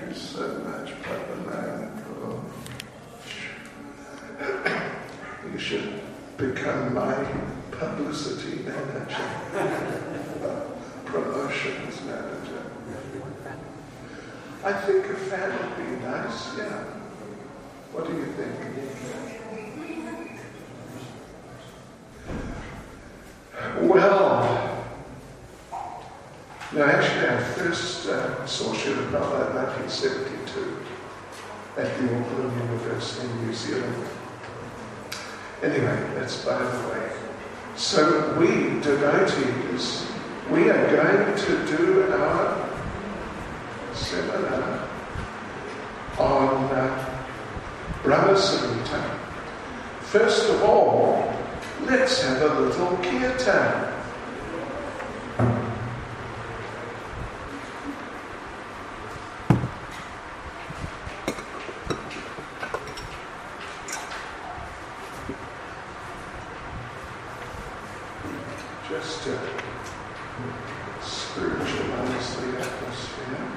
you so much, Papa Manko. You should become my publicity manager, promotions manager. I think a fan would be nice, yeah. What do you think? Well, no, actually I first saw Srila Prabhupada in 1972 at the Auckland University in New Zealand. Anyway, that's by the way. So we, devotees, we are going to do our seminar on Brahma Samhita. First of all, let's have a little kirtan. Just to spiritualize the atmosphere.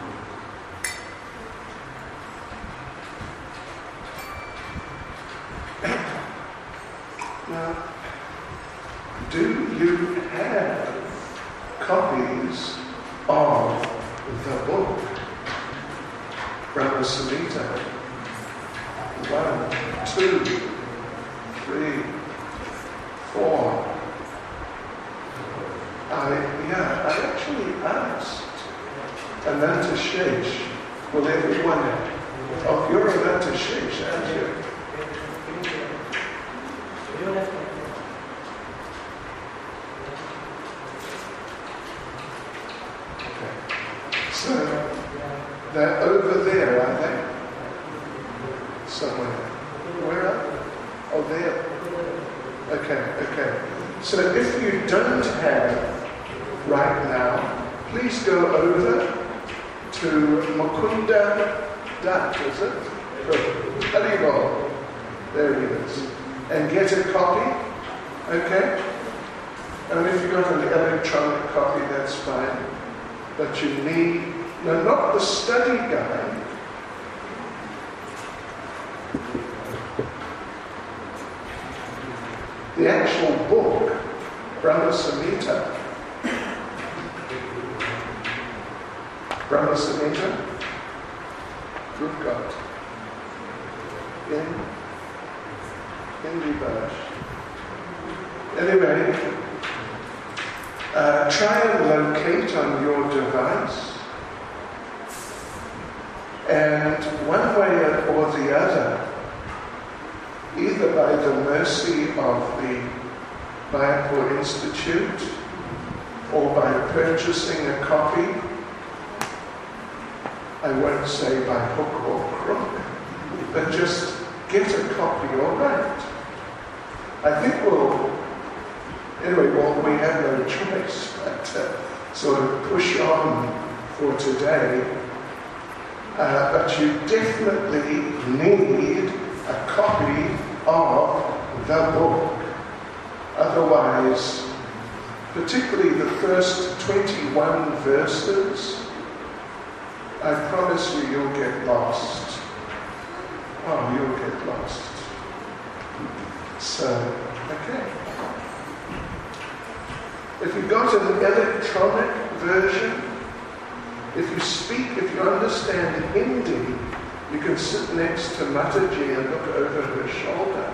Now, do you have copies of the book, Brahma Samhita? 1, 2, 3, 4. I actually asked Ananta Shesh, will everyone have? Oh, you're Ananta Shesh, aren't you? Okay. So, they're over there, are they? Somewhere. Where are they? Oh, there. Okay. So if you don't have right now, please go over to Mukunda Dutt, is it? Haribol. There he is. And get a copy, okay? And if you've got an electronic copy, that's fine. But you need, no, not the study guide. The actual book, Brahma Samhita. Brahma Samhita, we've got in Hindi. Anyway, try and locate on your device, and one way or the other, either by the mercy of the Mayapur Institute or by purchasing a copy, I won't say by hook or crook, but just get a copy, all right. I think we have no choice but to sort of push on for today. But you definitely need a copy of the book. Otherwise, particularly the first 21 verses, I promise you'll get lost. Oh, you'll get lost. So, okay. If you've got an electronic version, if you understand Hindi, you can sit next to Mataji and look over her shoulder.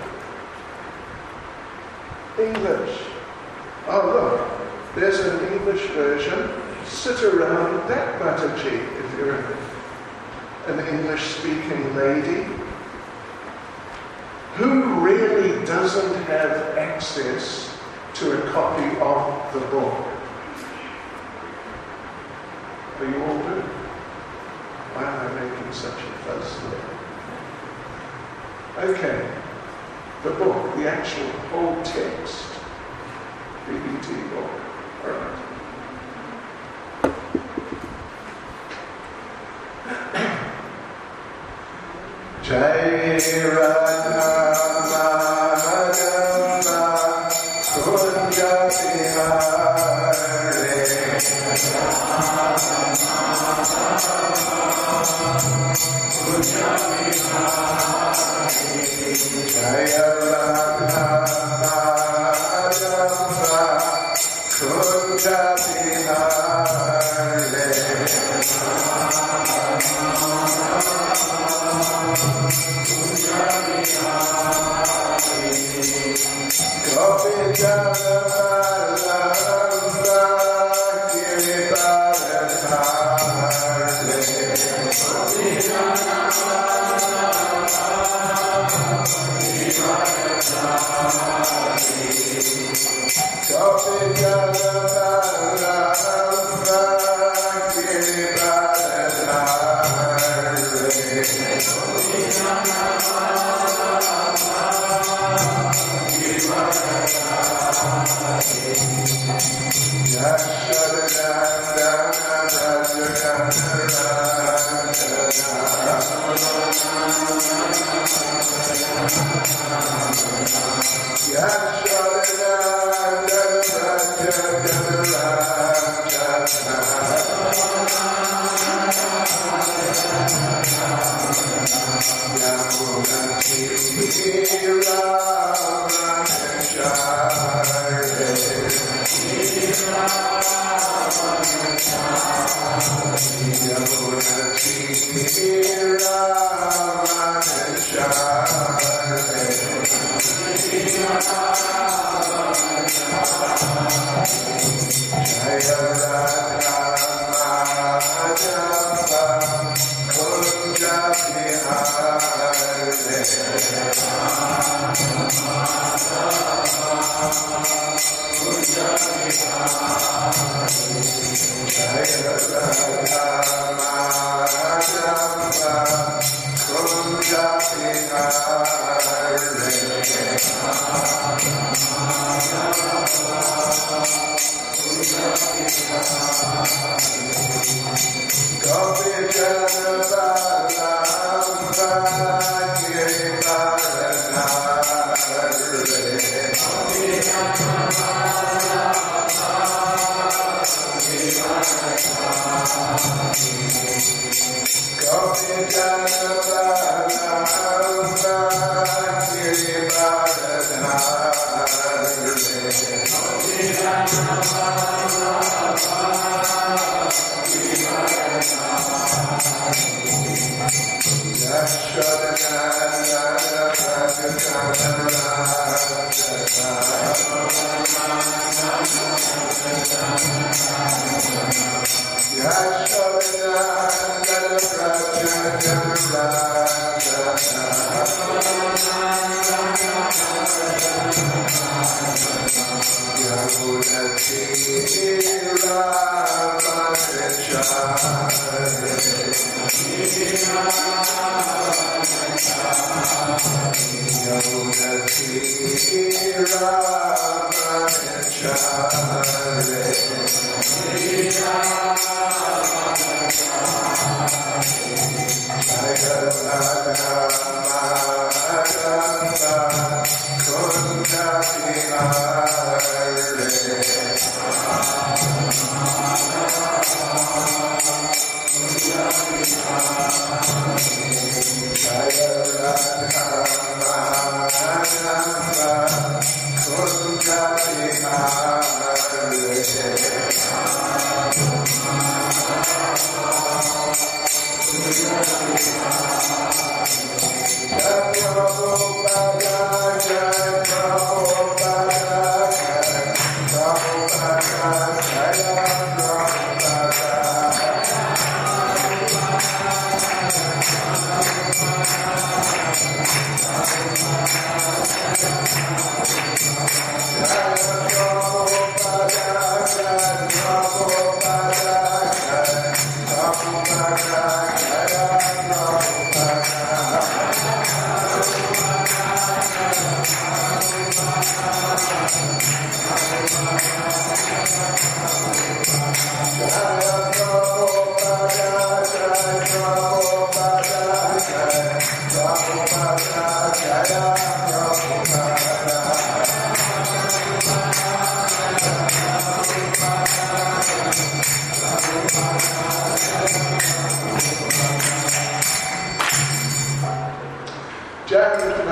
English. Oh, look, there's an English version. Sit around that Mataji if you're an English-speaking lady. Who really doesn't have access to a copy of the book? Are you all good? Why am I making such a fuss there? Okay. The book, the actual whole text. BBT book. All right. Jai Radha Madhava Kunja Bihare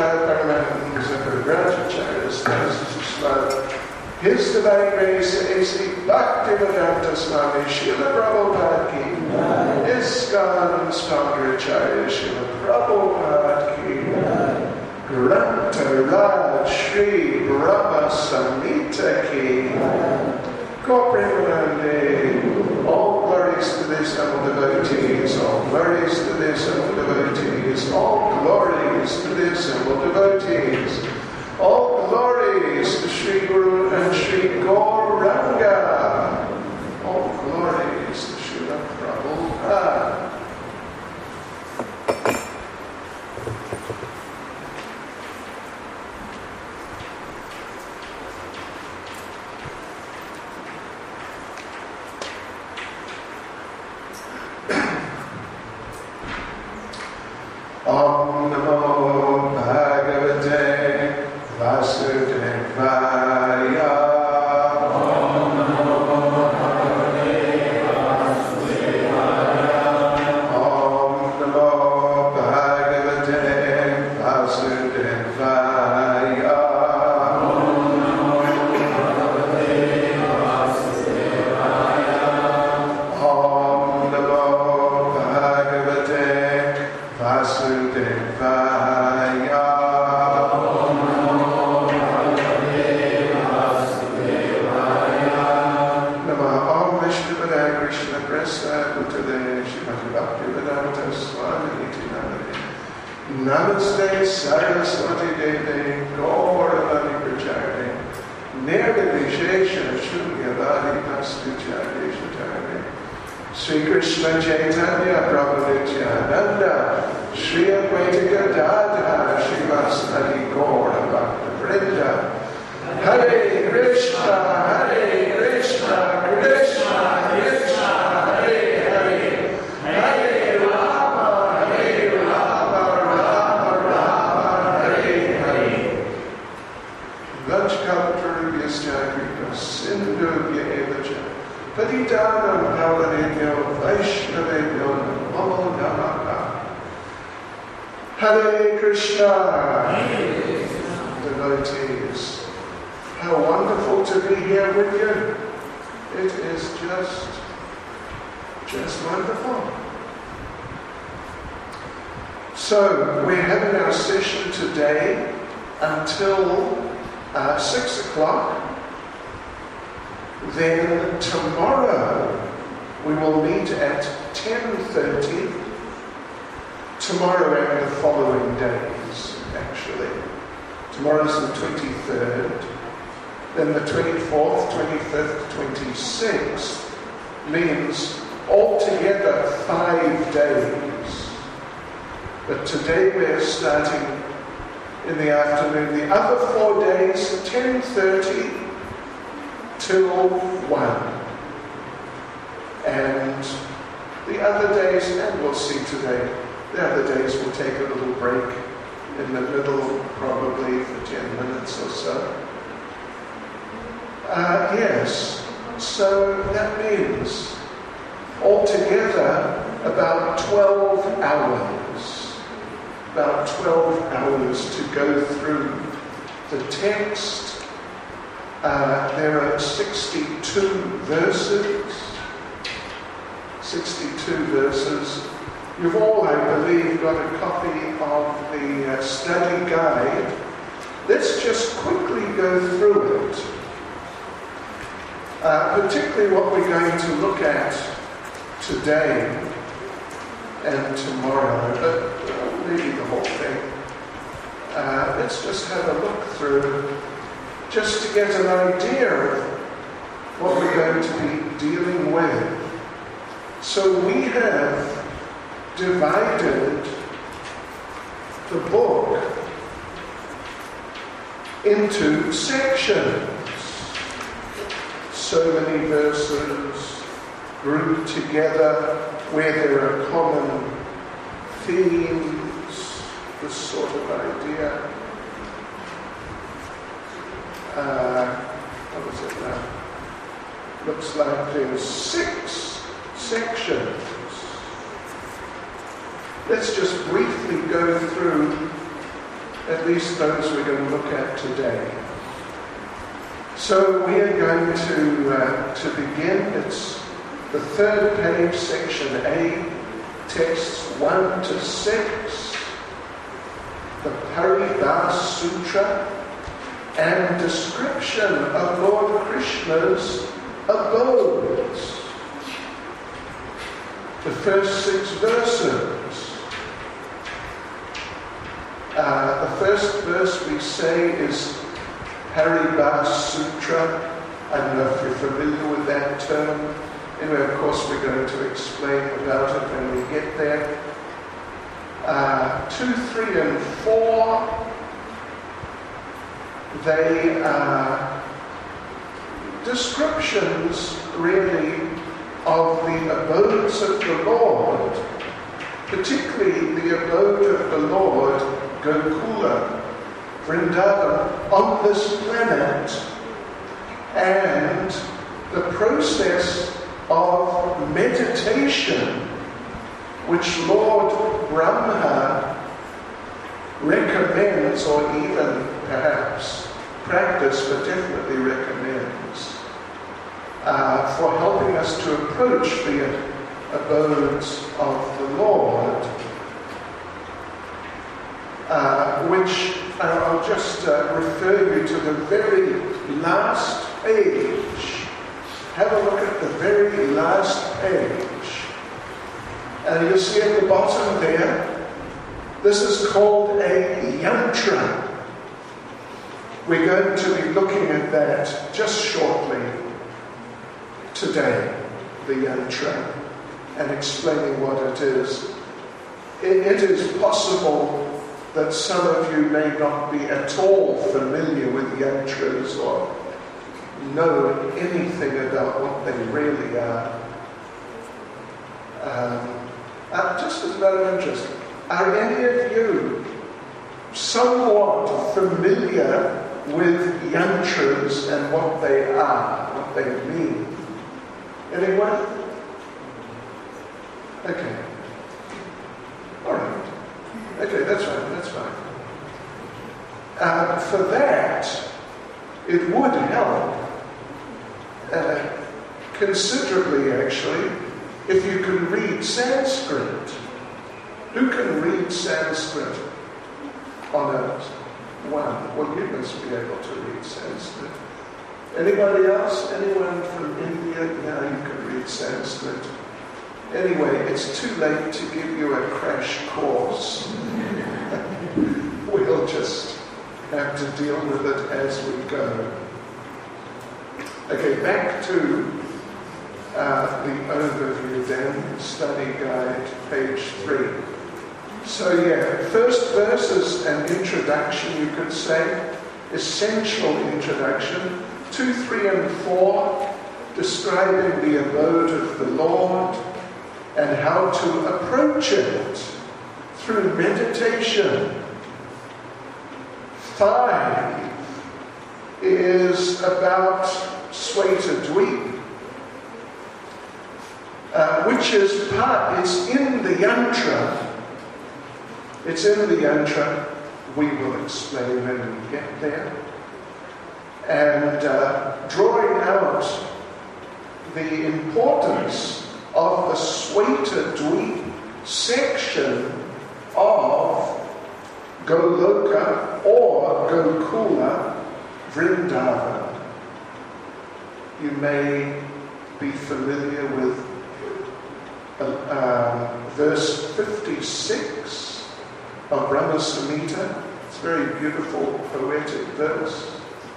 Krishna Paramahansa Rajacharyas His Divine Grace A.C. Bhaktivedanta Swami Srila Prabhupada Ki ISKCON Spangracharya Srila Prabhupada Ki Granta Raj Shri Brahma Samhita Ki Gopremanande. All glories to the assembled devotees, all glories to the assembled devotees, all glories to the assembled devotees, all glories to Sri Guru and Sri Gauranga, all glories to Srila Prabhupada. Om Namo Bhagavate Vasudevaya. Om Namo Bhagavate Vasudevaya. Om Namo Bhagavate Vasudevaya. Om Namo Bhagavate Vasudevaya. Om Namo Bhagavate Vasudevaya. Om Namo Bhagavate Vasudevaya. Namah Om Vishnupadaya Krishna Presa Bhutale Srimati Bhaktivedanta Swami Iti Namane Namaste Saraswati Deve Gauravani Pracharne Nirvishesha Shunyavadi Pastuchari Shatare Sri Krishna Chaitanya Prabhu Nityananda Shri Advaita Gadadhara Srivasadi Gaura Bhakta Vrinda Hare Krishna Krishna Krishna Hare Hare Hare Rama Rama Rama Hare Hare Vanchkalpatarubhyascha Kripa Sindhubhya Evacha Patitanam Pavanebhyo Vaishnavebhyo Namo Namaha. Hare Krishna. Devotees, how wonderful to be here with you. It is just wonderful. So, we're having our session today until 6 o'clock. Then tomorrow we will meet at 10:30. Tomorrow and the following days, actually. Tomorrow's the 23rd. Then the 24th, 25th, 26th means altogether 5 days. But today we're starting in the afternoon. The other 4 days, 10:30 till 1. And the other days, and we'll see today, the other days we'll take a little break in the middle, probably for 10 minutes or so. Yes, so that means altogether about 12 hours. About 12 hours to go through the text. There are 62 verses. 62 verses. You've all, I believe, got a copy of the study guide. Let's just quickly go through it. Particularly what we're going to look at today and tomorrow, but maybe the whole thing. Let's just have a look through, just to get an idea of what we're going to be dealing with. So we have divided the book into sections. So many verses grouped together where there are common themes, this sort of idea. What was it now? Looks like there's 6 sections. Let's just briefly go through at least those we're going to look at today. So we are going to begin. It's the third page, section A, texts 1 to 6, the Paribhas Sutra, and description of Lord Krishna's abodes. The first 6 verses. The first verse we say is Paribhas Sutra. I don't know if you're familiar with that term. Anyway, of course, we're going to explain about it when we get there. 2, 3, and 4, they are descriptions, really, of the abodes of the Lord, particularly the abode of the Lord, Gokula, Vrindavan, on this planet, and the process of meditation which Lord Brahma recommends, or even perhaps practice, but definitely recommends, for helping us to approach the abodes of the Lord, which I'll just refer you to the very last page. Have a look at the very last page. And you'll see at the bottom there, this is called a yantra. We're going to be looking at that just shortly today, the yantra, and explaining what it is. It is possible that some of you may not be at all familiar with yantras or know anything about what they really are. Just as a matter of interest, are any of you somewhat familiar with yantras and what they are, what they mean? Anyone? Okay. All right. Okay, that's fine, that's fine. For that, it would help considerably, actually, if you can read Sanskrit. Who can read Sanskrit on earth? One. Well, you must be able to read Sanskrit. Anybody else? Anyone from India? Now you can read Sanskrit. Anyway, it's too late to give you a crash course. We'll just have to deal with it as we go. Okay, back to the overview then, study guide, page 3. So yeah, first verse is an introduction, you could say, essential introduction. 2, 3, and 4, describing the abode of the Lord and how to approach it through meditation. 5 is about Svetadweep, which is part, it's in the yantra. It's in the yantra. We will explain when we get there. And drawing out the importance of the Svetadweep section of Goloka or Gokula Vrindavan. You may be familiar with verse 56 of Brahma Samhita. It's a very beautiful poetic verse.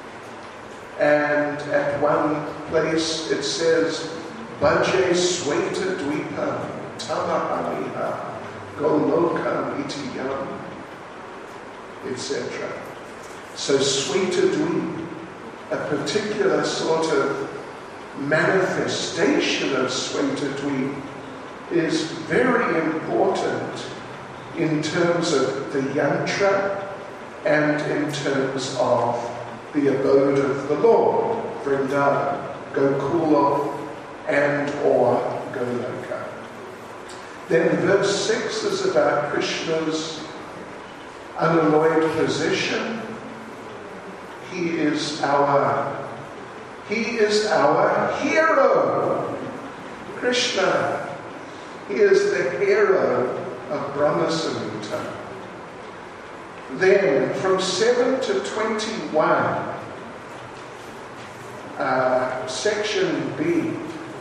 And at one place it says, Bhaje Svetadweepam Tamahamiha Golokam Itiyam, etc. So Svetadweep, a particular sort of manifestation of Svetadweep, is very important in terms of the yantra and in terms of the abode of the Lord, Vrindavan, Gokula, and or Goloka. Then verse 6 is about Krishna's unalloyed position. He is our hero, Krishna. He is the hero of Brahma Samhita. Then, from 7 to 21, section B,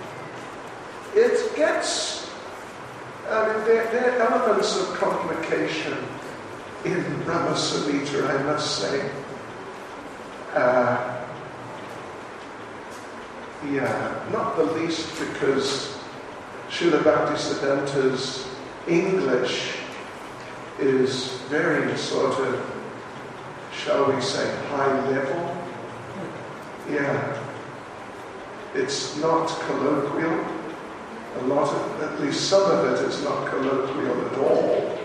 it gets, there are elements of complication in Brahma Samhita, I must say. Not the least because Srila Bhaktisiddhanta's English is very sort of, shall we say, high level. It's not colloquial. A lot of, at least some of it is not colloquial at all.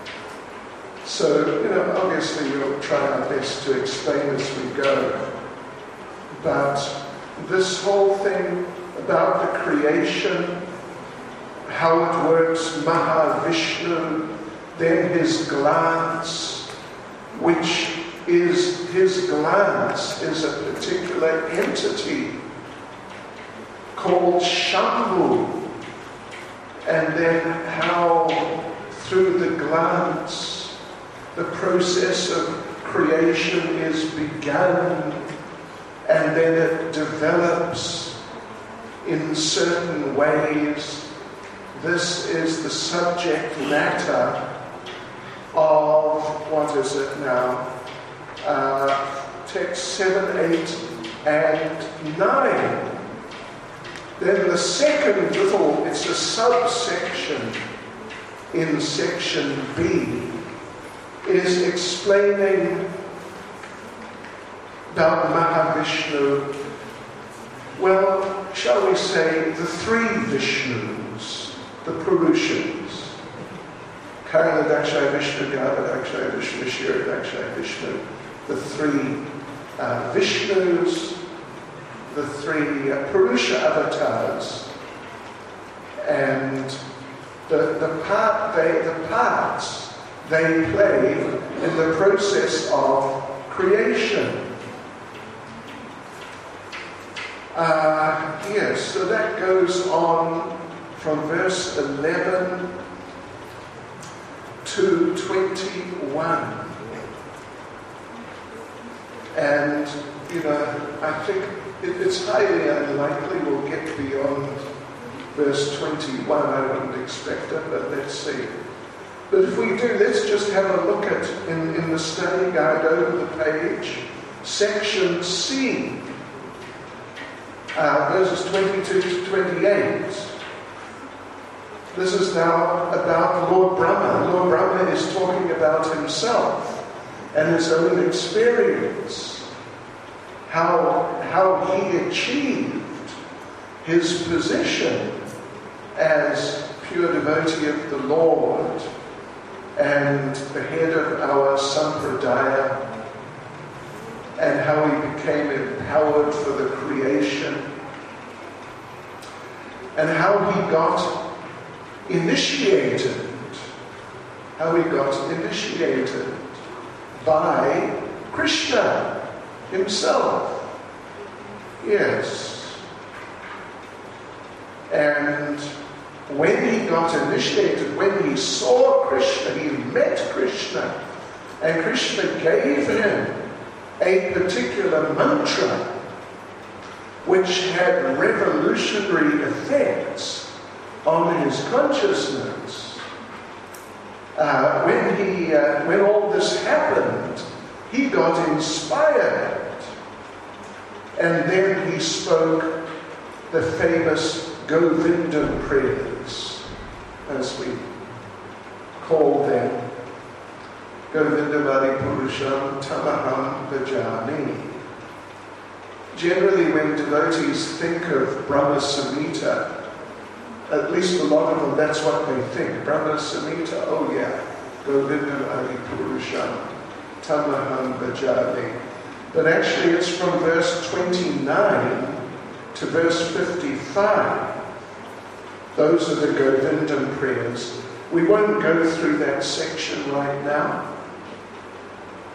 So, obviously we'll try our best to explain as we go. But this whole thing about the creation, how it works, Mahavishnu, then his glance, which is, his glance is a particular entity called Shambhu, and then how through the glance the process of creation is begun, and then it develops in certain ways. This is the subject matter of, what is it now? Text 7, 8, and 9. Then the second little, it's a subsection in section B, is explaining about Mahavishnu. Well, shall we say the three Vishnus, the Purushas. Karnadakshay Vishnu, Garbhadakshay Vishnu, Shiradakshay Vishnu. The three Vishnus, the three Purusha avatars, and the parts they play in the process of creation. So that goes on from verse 11 to 21. And, I think it's highly unlikely we'll get beyond verse 21. I wouldn't expect it, but let's see. But if we do, let's just have a look at, in the study guide over the page, section C, verses 22 to 28. This is now about Lord Brahma. Lord Brahma is talking about himself and his own experience. How he achieved his position as pure devotee of the Lord and the head of our Sampradaya, and how he became empowered for the creation, and how he got initiated. By Krishna himself. Yes. And when he got initiated, when he saw Krishna, he met Krishna, and Krishna gave him a particular mantra which had revolutionary effects on his consciousness. When all this happened, he got inspired, and then he spoke the famous Govindam prayers, as we call them. Govindamari Purusham Tamaham Bhajami. Generally, when devotees think of Brahma Samhita, at least a lot of them, that's what they think. Brahma Samhita, oh yeah, Govindamari Purusham Tamaham Bhajami. But actually it's from verse 29 to verse 55. Those are the Govindam prayers. We won't go through that section right now.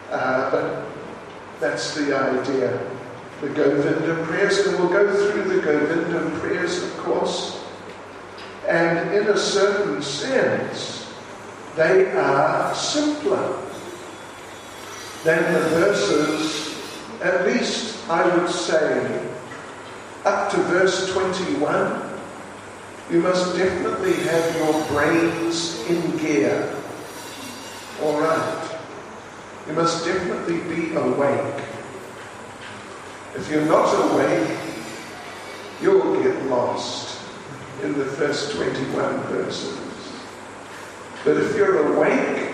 But that's the idea. The Govinda prayers, and we'll go through the Govinda prayers, of course. And in a certain sense, they are simpler than the verses, at least I would say, up to verse 21. You must definitely have your brains in gear. All right. You must definitely be awake. If you're not awake, you'll get lost in the first 21 verses. But if you're awake,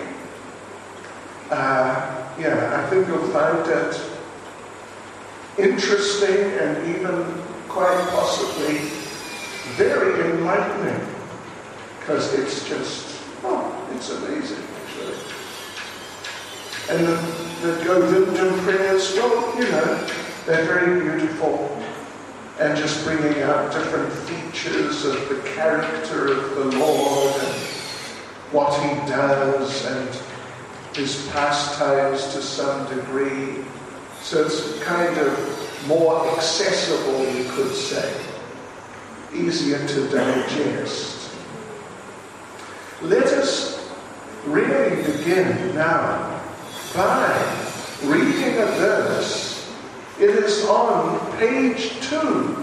I think you'll find it interesting and even quite possibly very enlightening, because it's just, it's amazing actually. And the Govinda prayers, they're very beautiful, and just bringing out different features of the character of the Lord and what he does and his pastimes to some degree. So it's kind of more accessible, you could say, easier to digest. Let us really begin now by reading a verse. It is on page 2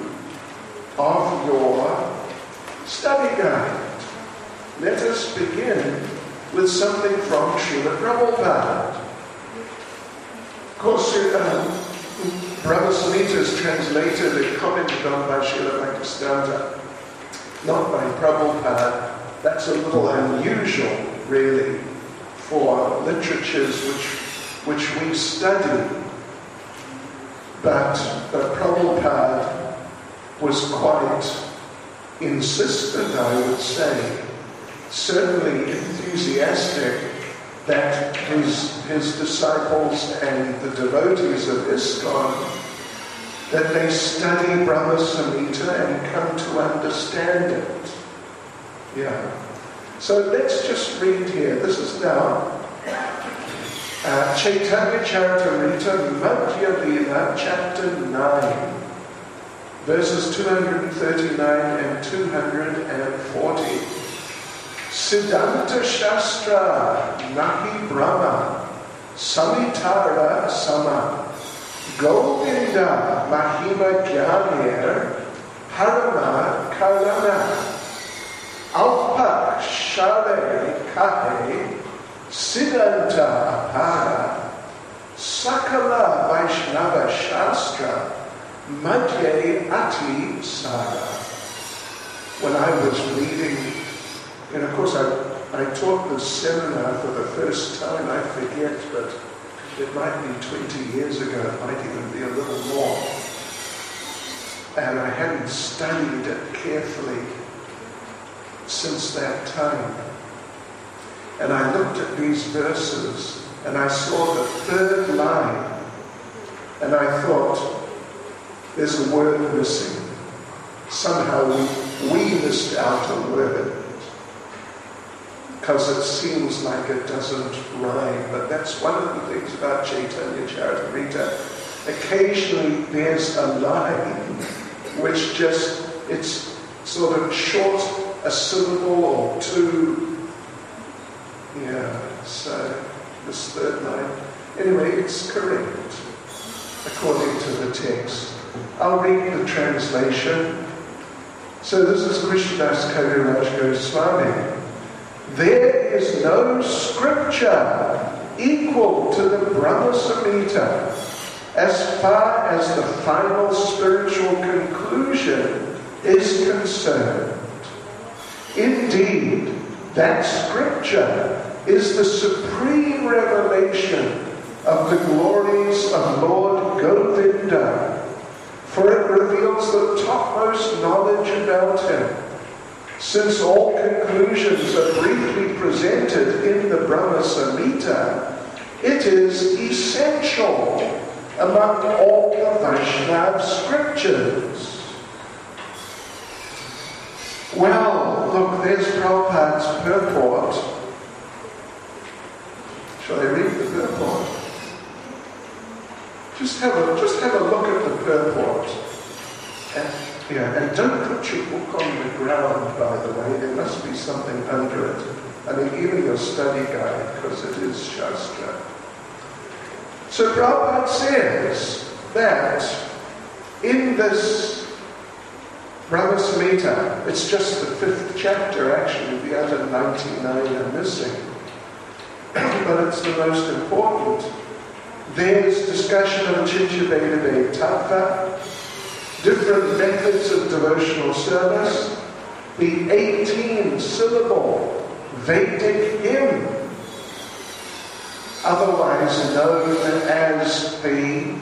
of your study guide. Let us begin with something from Srila Prabhupada. Of course, Brother Samhita is translated and commented on by Srila Bhaktisiddhanta, not by Prabhupada. That's a little unusual, really, for literatures which we study. But Prabhupada was quite insistent, I would say, certainly enthusiastic, that his disciples and the devotees of ISKCON, that they study Brahma Samhita and come to understand it. Yeah. So let's just read here. This is now Chaitanya Charitamrita Madhya Leela, chapter 9, verses 239 and 240. Siddhanta Shastra Nahi Brahma Samitara Sama Govinda Mahima Jnanir Parama Karana Alpak Shale Kahe Siddhanta Apara Sakala Vaishnava Shastra Madhye Ati Sara. When I was reading, and of course I taught this seminar for the first time, I forget, but it might be 20 years ago, it might even be a little more. And I hadn't studied it carefully since that time. And I looked at these verses, and I saw the third line, and I thought, there's a word missing. Somehow we missed out a word, because it seems like it doesn't rhyme. But that's one of the things about Chaitanya Charitamrita. Occasionally there's a line which it's sort of short, a syllable or two. Yeah, so this third line. Anyway, it's correct, according to the text. I'll read the translation. So this is Krishnadas Kaviraj Goswami. There is no scripture equal to the Brahma Samhita as far as the final spiritual conclusion is concerned. Indeed, that scripture is the supreme revelation of the glories of Lord Govinda, for it reveals the topmost knowledge about him. Since all conclusions are briefly presented in the Brahma Samhita, it is essential among all the Vaishnava scriptures. Well, look, there's Prabhupada's purport. Shall I read the purport? Just have a look at the purport. And don't put your book on the ground, by the way. There must be something under it. I mean, even your study guide, because it is Shastra. So Prabhupada says that in this Brahma Samhita, it's just the 5th chapter actually, the other 99 are missing, but it's the most important. There's discussion of Chinchaveda Tattva, different methods of devotional service, the 18-syllable Vedic hymn, otherwise known as the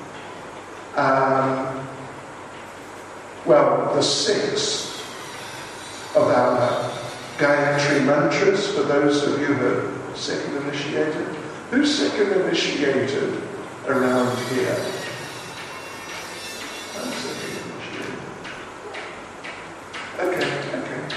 6th of our Gayatri mantras, for those of you who are second initiated. Who's second initiated around here? I'm second initiated. Okay.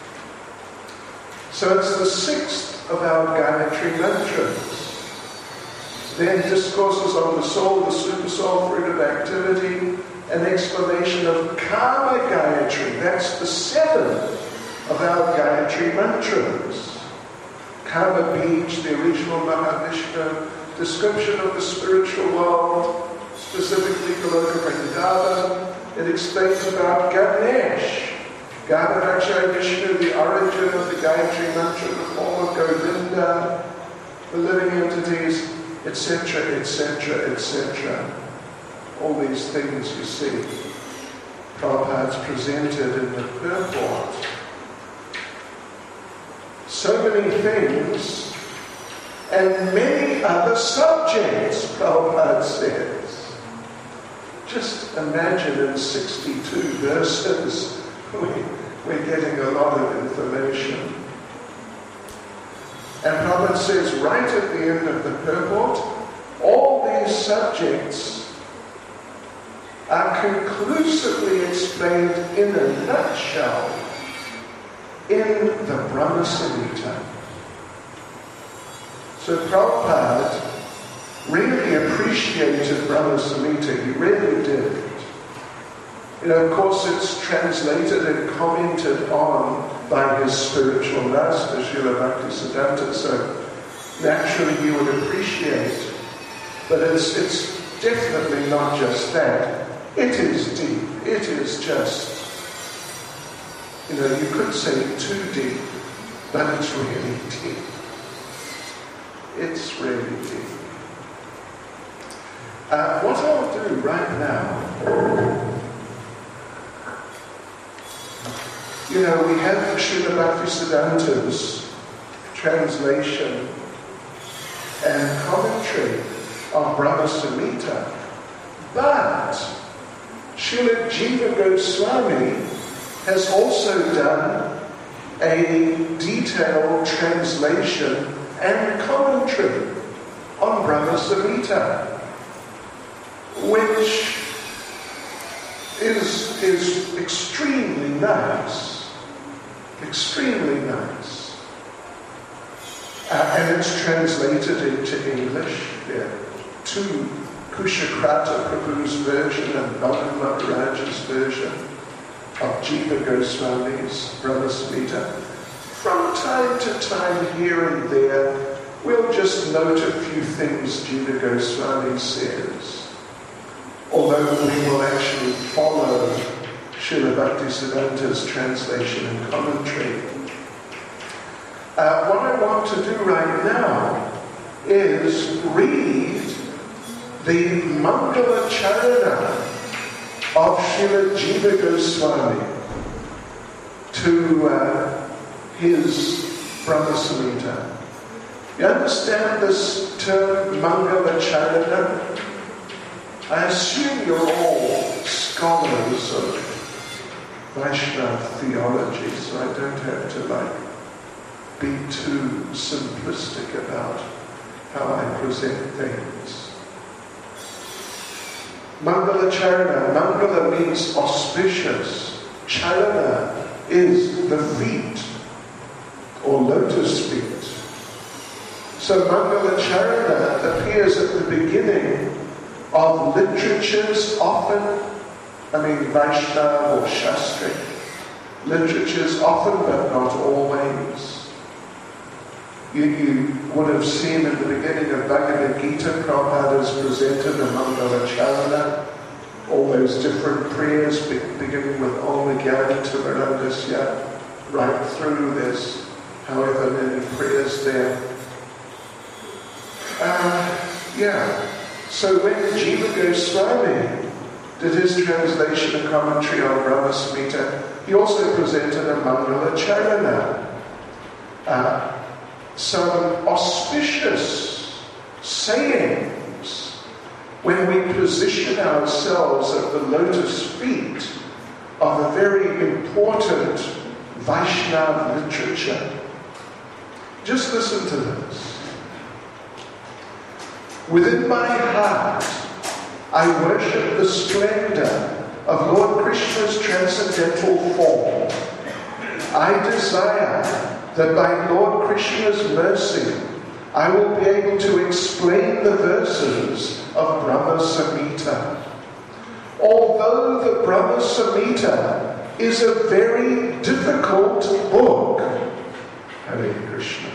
So it's the 6th of our Gayatri mantras. Then discourses on the soul, the super soul, fruit of activity, an explanation of Karma Gayatri. That's the 7th of our Gayatri mantras. Karma Bij, the original Mahavishnu, description of the spiritual world, specifically Goloka Vrindavan. It explains about Ganesh, Ganarakshaya Vishnu, the origin of the Gayatri mantra, the form of Govinda, the living entities, etc., etc., etc. All these things you see, Prabhupada's presented in the purport. So many things, and many other subjects, Prabhupada says. Just imagine in 62 verses, we're getting a lot of information. And Prabhupada says right at the end of the purport, all these subjects are conclusively explained in a nutshell in the Brahma Samhita. So Prabhupada really appreciated Brahma Samhita. He really did. Of course it's translated and commented on by his spiritual master, Srila Bhaktisiddhanta, so naturally he would appreciate. But it's definitely not just that. It is deep. It is just, you could say too deep, but it's really deep. It's really deep. What I'll do right now, we have Srila Bhaktisiddhanta's translation and commentary of Brahma Samhita, but Srila Jiva Goswami has also done a detailed translation and commentary on Brahma Samhita, which is extremely nice. Extremely nice. And it's translated into English. There are 2, Kushakrata Prabhu's version and Bhavan Maharaj's version of Jiva Goswami's Brahma Samhita. From time to time, here and there, we'll just note a few things Jiva Goswami says. Although we will actually follow Srila Bhaktisiddhanta's translation and commentary. What I want to do right now is read the Mangala Charana of Srila Jiva Goswami to his Brahma Samhita. You understand this term Mangala Charana? I assume you're all scholars of Vaishnava theology, so I don't have to be too simplistic about how I present things. Mangala Charana. Mangala means auspicious. Charana is the feet, or lotus feet. So Mangala Charana appears at the beginning of literatures often, Vaishnava or Shastric literatures often, but not always. You would have seen in the beginning of Bhagavad Gita, Prabhupada has presented a Mangala Charana, all those different prayers beginning with Om Jnana-Timirandasya, right through. There's however many prayers there. So when Jiva Goswami did his translation and commentary on Brahma Samhita, he also presented a Mangala Charana. Some auspicious sayings when we position ourselves at the lotus feet of a very important Vaishnava literature. Just listen to this. Within my heart, I worship the splendor of Lord Krishna's transcendental form. I desire that by Lord Krishna's mercy, I will be able to explain the verses of Brahma Samhita. Although the Brahma Samhita is a very difficult book, Hare Krishna.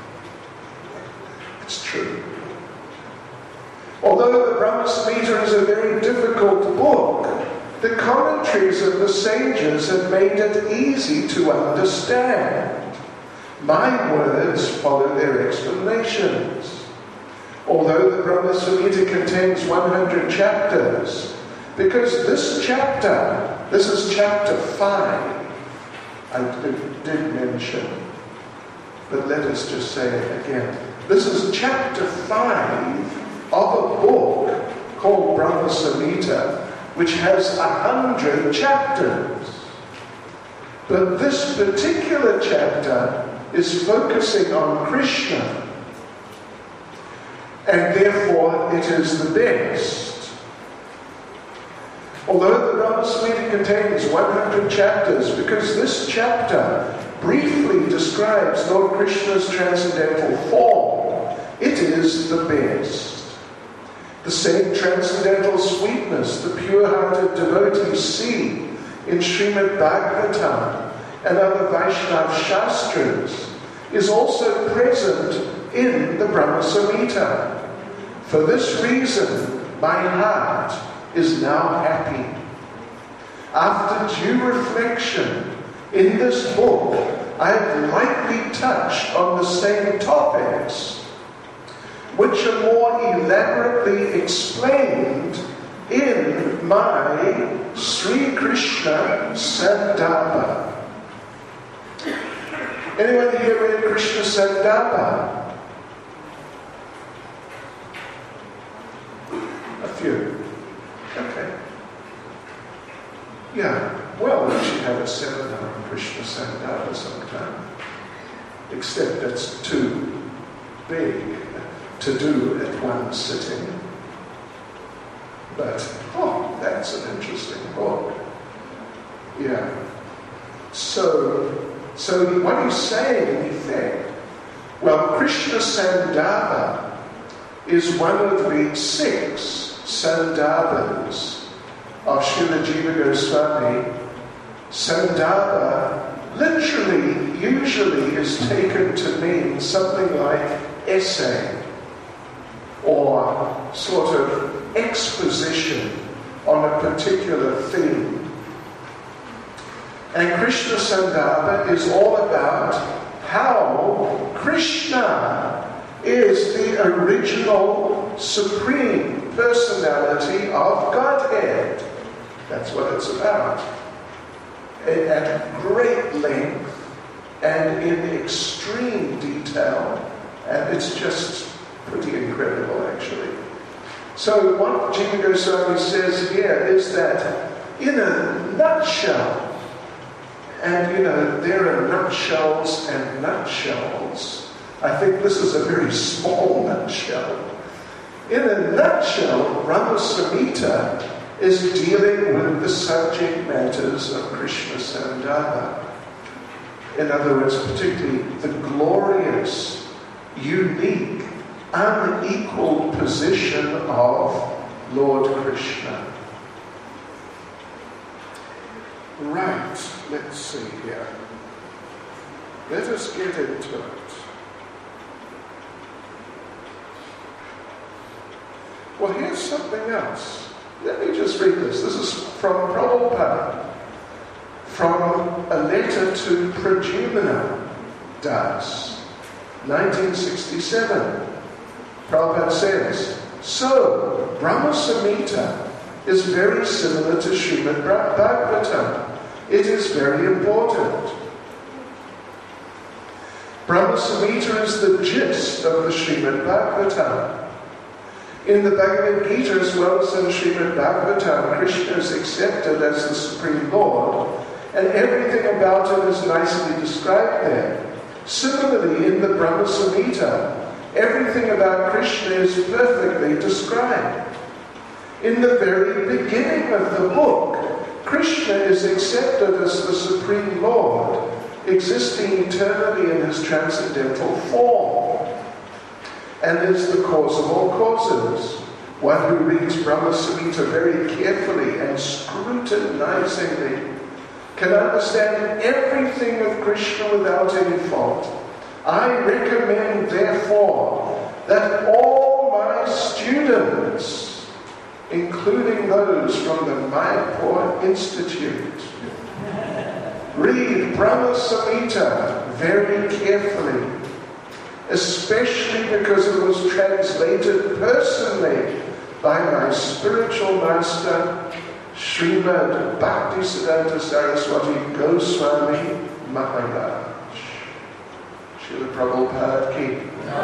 It's true. Although the Brahma Samhita is a very difficult book, the commentaries of the sages have made it easy to understand. My words follow their explanations. Although the Brahma Samhita contains 100 chapters, because this is chapter 5, I did mention, but let us just say it again. This is chapter 5 of a book called Brahma Samhita, which has 100 chapters. But this particular chapter is focusing on Krishna, and therefore it is the best. Although the Brahma Samhita contains 100 chapters, because this chapter briefly describes Lord Krishna's transcendental form, it is the best. The same transcendental sweetness the pure-hearted devotees see in Srimad Bhagavatam and other Vaishnava Shastras is also present in the Brahma Samhita. For this reason, my heart is now happy. After due reflection in this book, I have lightly touched on the same topics, which are more elaborately explained in my Sri Krishna Sandarbha. Anyone here read Krishna Sandarbha? A few. Okay. Yeah. Well, we should have a seminar on Krishna Sandarbha sometime. Except it's too big to do at one sitting. But, that's an interesting book. Yeah. So what he's saying in effect, well, Krishna Sandarbha is one of the 6 Sandarbhas of Srila Jiva Goswami. Sandarbha usually is taken to mean something like essay or sort of exposition on a particular theme. And Krishna Sandarbha is all about how Krishna is the original supreme personality of Godhead. That's what it's about. At great length and in extreme detail. And it's just pretty incredible, actually. So what Jiva Goswami says here is that in a nutshell, and there are nutshells and nutshells. I think this is a very small nutshell. In a nutshell, Brahma Samhita is dealing with the subject matters of Krishna Sandarbha. In other words, particularly the glorious, unique, unequaled position of Lord Krishna. Right, let's see here. Let us get into it. Well, here's something else. Let me just read this. This is from Prabhupada, from a letter to Pradyumna Das, 1967. Prabhupada says, so, Brahma Samhita is very similar to Srimad Bhagavatam. It is very important. Brahma Samhita is the gist of the Srimad Bhagavatam. In the Bhagavad Gita as well as in Srimad Bhagavatam, Krishna is accepted as the Supreme Lord, and everything about him is nicely described there. Similarly, in the Brahma Samhita, everything about Krishna is perfectly described. In the very beginning of the book, Krishna is accepted as the Supreme Lord, existing eternally in his transcendental form, and is the cause of all causes. One who reads Brahma Samhita very carefully and scrutinizingly can understand everything of Krishna without any fault. I recommend, therefore, that all my students, including those from the Mayapur Institute, read Brahma Samhita very carefully, especially because it was translated personally by my spiritual master, Srimad Bhaktisiddhanta Saraswati Goswami Maharaj. Srila Prabhupada Ki.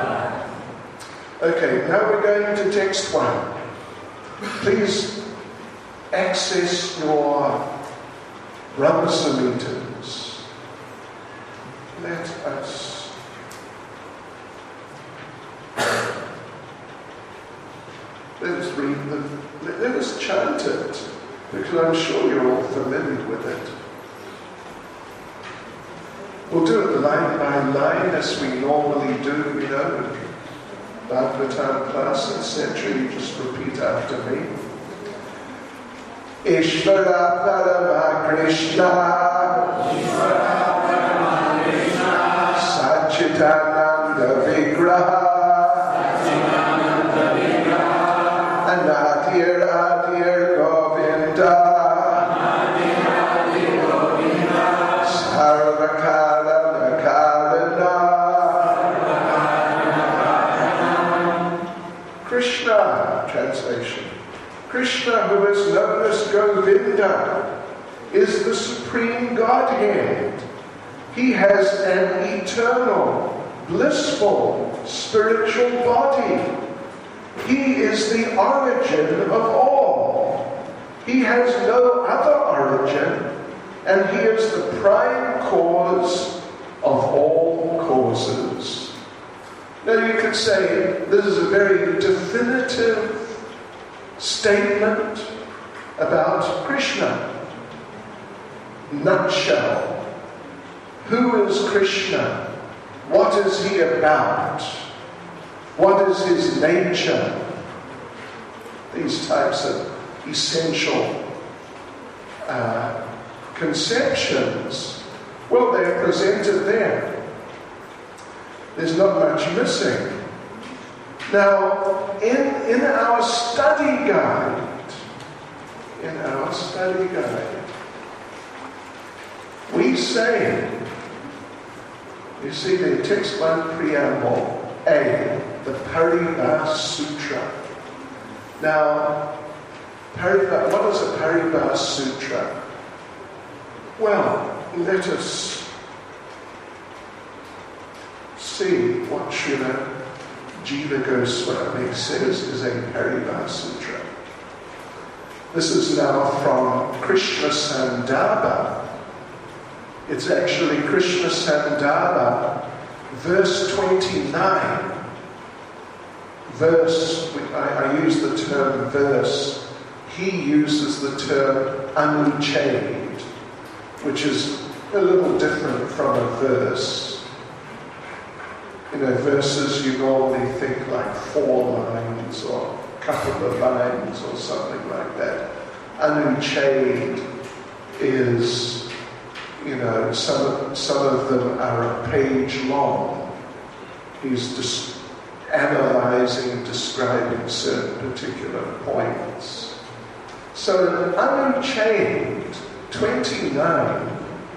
Okay, now we're going to text 1. Please access your Brahma Samhitas. Let us read them. Let us chant it, because I'm sure you're all familiar with it. We'll do it line by line as we normally do, you know, with Bhagavatam class, etc. You just repeat after me. Ishvara Parama Krishna, Satchitananda Vigraha, Anadir Adir Govinda, Sarvakala Nakarana. Krishna, translation. Krishna, who is known as Govinda, is the Supreme Godhead. He has an eternal, blissful, spiritual body. He is the origin of all. He has no other origin, and he is the prime cause of all causes. Now you could say this is a very definitive statement about Krishna. Nutshell. Who is Krishna? What is he about? What is his nature? These types of essential conceptions, well, they're presented there. There's not much missing. Now, in our study guide, we say, you see the text 1 preamble, A, the Paribhas Sutra. Now, what is a Paribhas Sutra? Well, let us see what Srila Jiva Goswami says is a Paribhas Sutra. This is now from Krishna Sandarbha. It's actually Krishna Sandarbha, verse 29. I use the term verse. He uses the term anuchade, which is a little different from a verse. You know, verses you normally think like 4 lines or a couple of lines or something like that. Anuchade is, some of them are a page long. He's just analyzing, describing certain particular points. So Anuchade 29,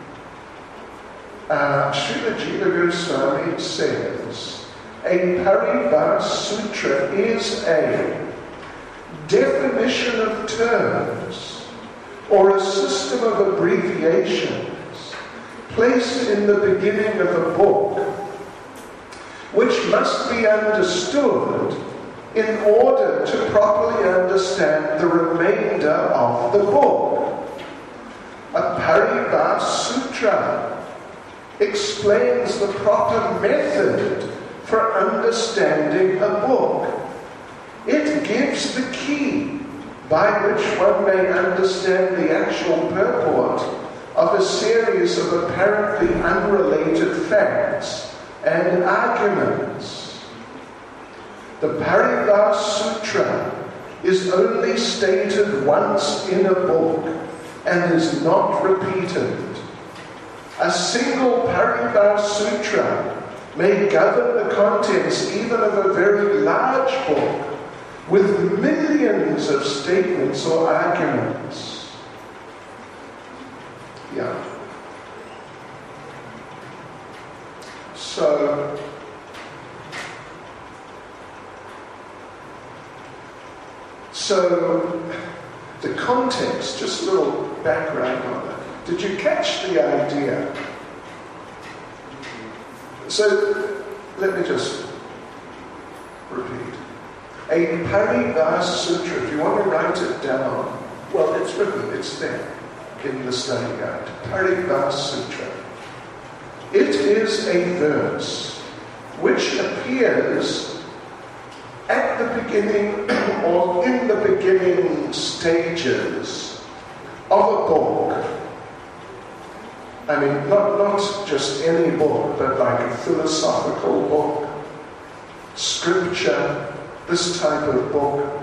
Srila Jiva Goswami says, a Paribhasa Sutra is a definition of terms or a system of abbreviations placed in the beginning of a book, which must be understood in order to properly understand the remainder of the book. A Paribhasa Sutra explains the proper method for understanding a book. It gives the key by which one may understand the actual purport of a series of apparently unrelated facts and arguments. The Paribhasa Sutra is only stated once in a book and is not repeated. A single Paribhasa Sutra may govern the contents even of a very large book with millions of statements or arguments. Yeah. So the context, just a little background on that. Did you catch the idea? So let me just repeat. A Paribhasa Sutra, if you want to write it down, well, it's written, it's there in the study guide. Paribhasa Sutra. It is a verse which appears at the beginning or in the beginning stages of a book. I mean, not just any book, but like a philosophical book, scripture, this type of book,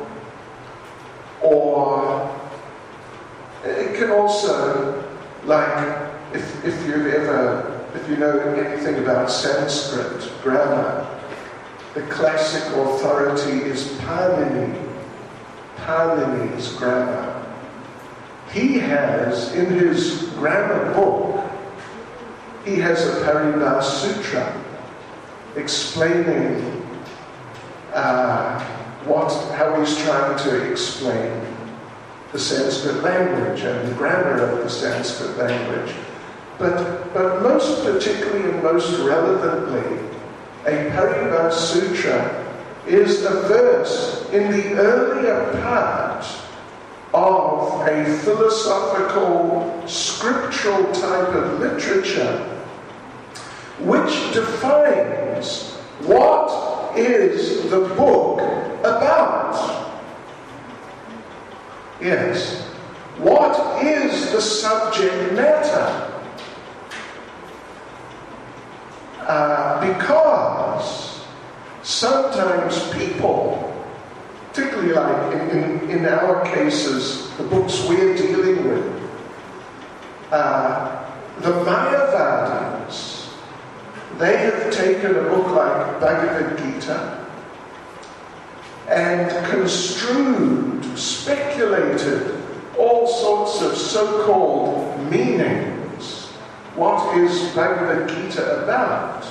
or it can also, like, if you know anything about Sanskrit grammar, the classic authority is Panini's grammar. He has, in his grammar book, he has a Paribhasa Sutra explaining how he's trying to explain the Sanskrit language and the grammar of the Sanskrit language. But most particularly and most relevantly, a Paribhasa Sutra is a verse in the earlier part of a philosophical, scriptural type of literature, which defines what is the book about. Yes. What is the subject matter? Because sometimes people, particularly like in our cases, the books we're dealing with, the Mayavadis, they have taken a book like Bhagavad Gita and construed, speculated all sorts of so-called meanings. What is Bhagavad Gita about?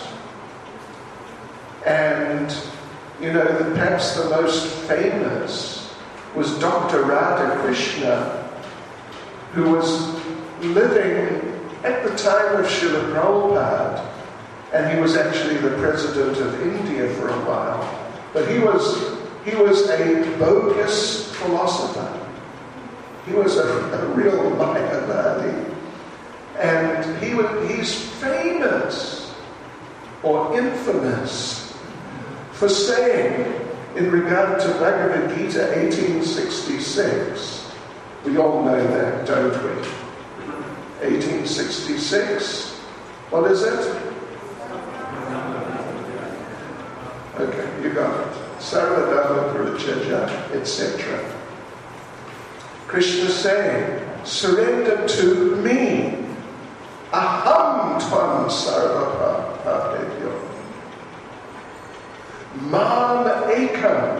And, perhaps the most famous was Dr. Radhakrishna, who was living at the time of Srila Prabhupada, and he was actually the president of India for a while. But he was a bogus philosopher. He was a real Mayavadi. And he's famous or infamous for saying, in regard to Bhagavad Gita 1866, we all know that, don't we? 1866, what is it? Okay, you you got it. Sarvadharma Parityajya, etc. Krishna saying, surrender to me. Aham tvam sarva papebhyo. Mam ekam.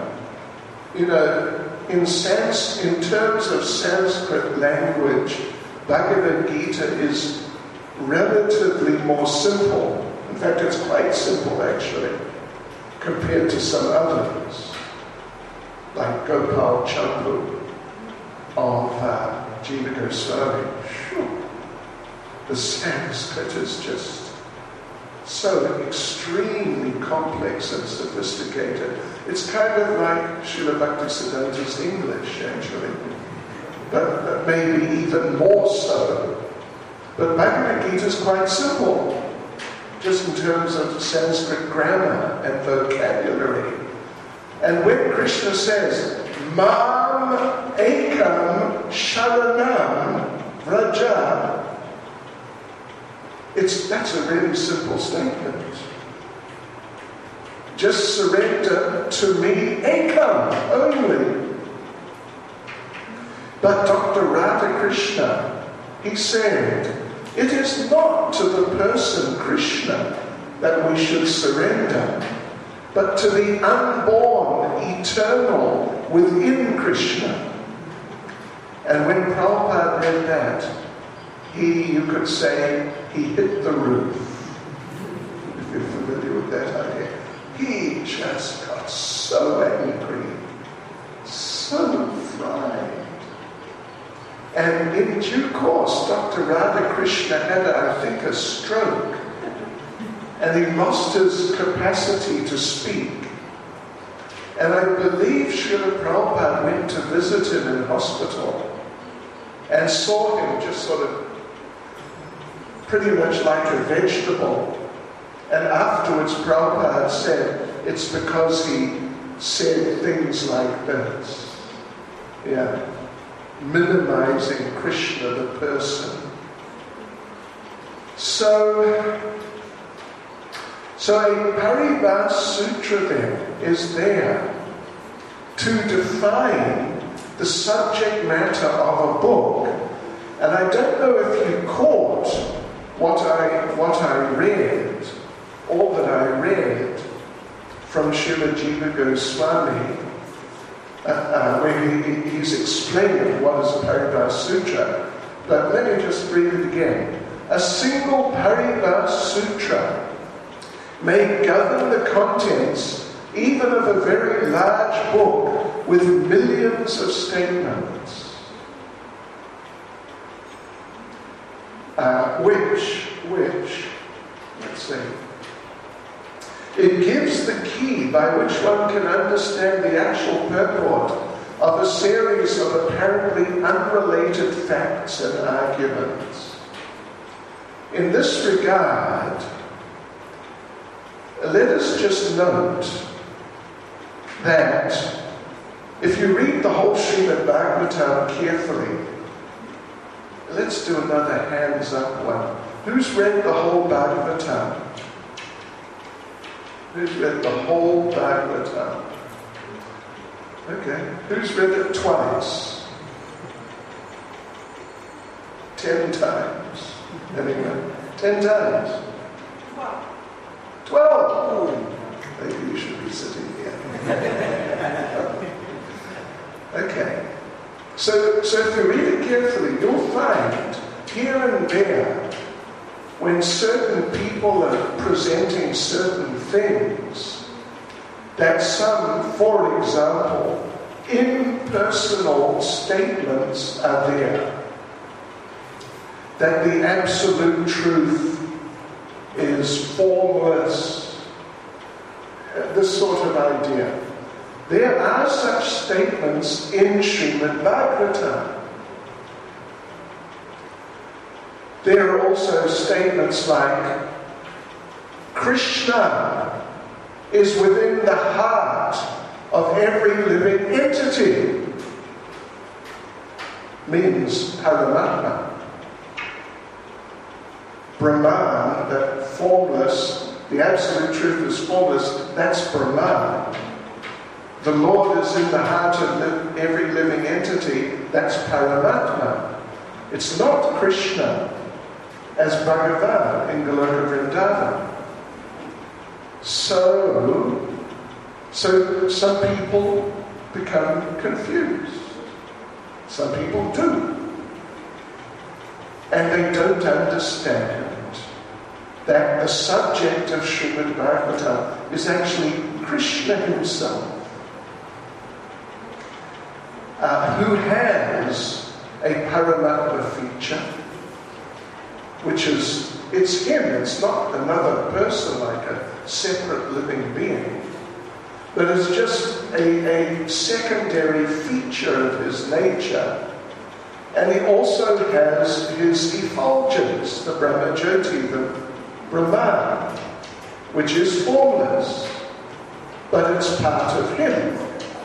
In terms of Sanskrit language, Bhagavad Gita is relatively more simple. In fact, it's quite simple actually, compared to some others, like Gopal Champu of Jiva Goswami. The Sanskrit is just so extremely complex and sophisticated. It's kind of like Srila Bhaktisiddhanta's English, actually, but maybe even more so. But Bhagavad Gita is quite simple, just in terms of Sanskrit grammar and vocabulary. And when Krishna says, Mam ekam sharanam vraja, that's a really simple statement. Just surrender to me, ekam, only. But Dr. Radhakrishna, he said, it is not to the person Krishna that we should surrender, but to the unborn, eternal, within Krishna. And when Prabhupada read that, you could say, he hit the roof. If you're familiar with that idea. He just got so angry, so fried. And in due course, Dr. Radhakrishna had, I think, a stroke. And he lost his capacity to speak. And I believe Srila Prabhupada went to visit him in hospital and saw him just sort of pretty much like a vegetable. And afterwards Prabhupada said, it's because he said things like this. Yeah. Minimizing Krishna, the person. So a Paribhas Sutra then is there to define the subject matter of a book. And I don't know if you caught what I read, all that I read from Srila Jiva Goswami, where he's explaining what is a Paribhas Sutra. But let me just read it again. A single Paribhas Sutra may govern the contents even of a very large book with millions of statements. Which, let's see, it gives the key by which one can understand the actual purport of a series of apparently unrelated facts and arguments. In this regard, let us just note that if you read the whole Srimad Bhagavatam carefully, let's do another hands up one. Who's read the whole Bhagavatam? Who's read the whole Bhagavatam? Okay. Who's read it twice? 10 times. Anyway, 10 times. 12. Maybe you should be sitting here. Okay. So if you read it carefully, you'll find here and there, when certain people are presenting certain things, that some, for example, impersonal statements are there. That the absolute truth is formless. This sort of idea. There are such statements in Srimad Bhagavatam. There are also statements like, Krishna is within the heart of every living entity. Means Paramatma. Brahman, that formless the absolute truth is formless, that's Brahman. The Lord is in the heart of every living entity, that's Paramatma. It's not Krishna as Bhagavan in Goloka Vrindavan. So some people become confused. Some people do. And they don't understand that the subject of Srimad Bhagavatam is actually Krishna himself, who has a Paramatma feature, which is, it's him, it's not another person like a separate living being, but it's just a secondary feature of his nature. And he also has his effulgence, the Brahmajyoti, the Brahman, which is formless, but it's part of him.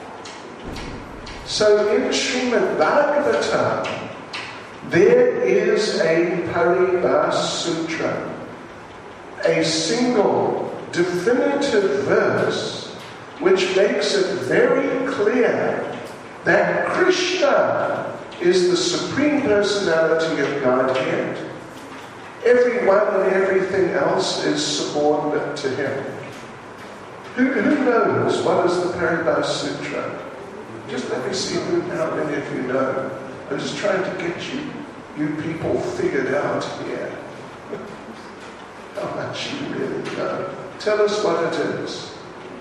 So in Srimad Bhagavatam, there is a Paribhas Sutra, a single definitive verse which makes it very clear that Krishna is the Supreme Personality of Godhead. Everyone and everything else is subordinate to him. Who knows what is the Paribhas Sutra? Just let me see how many of you know. I'm just trying to get you people figured out here. How much you really know. Tell us what it is.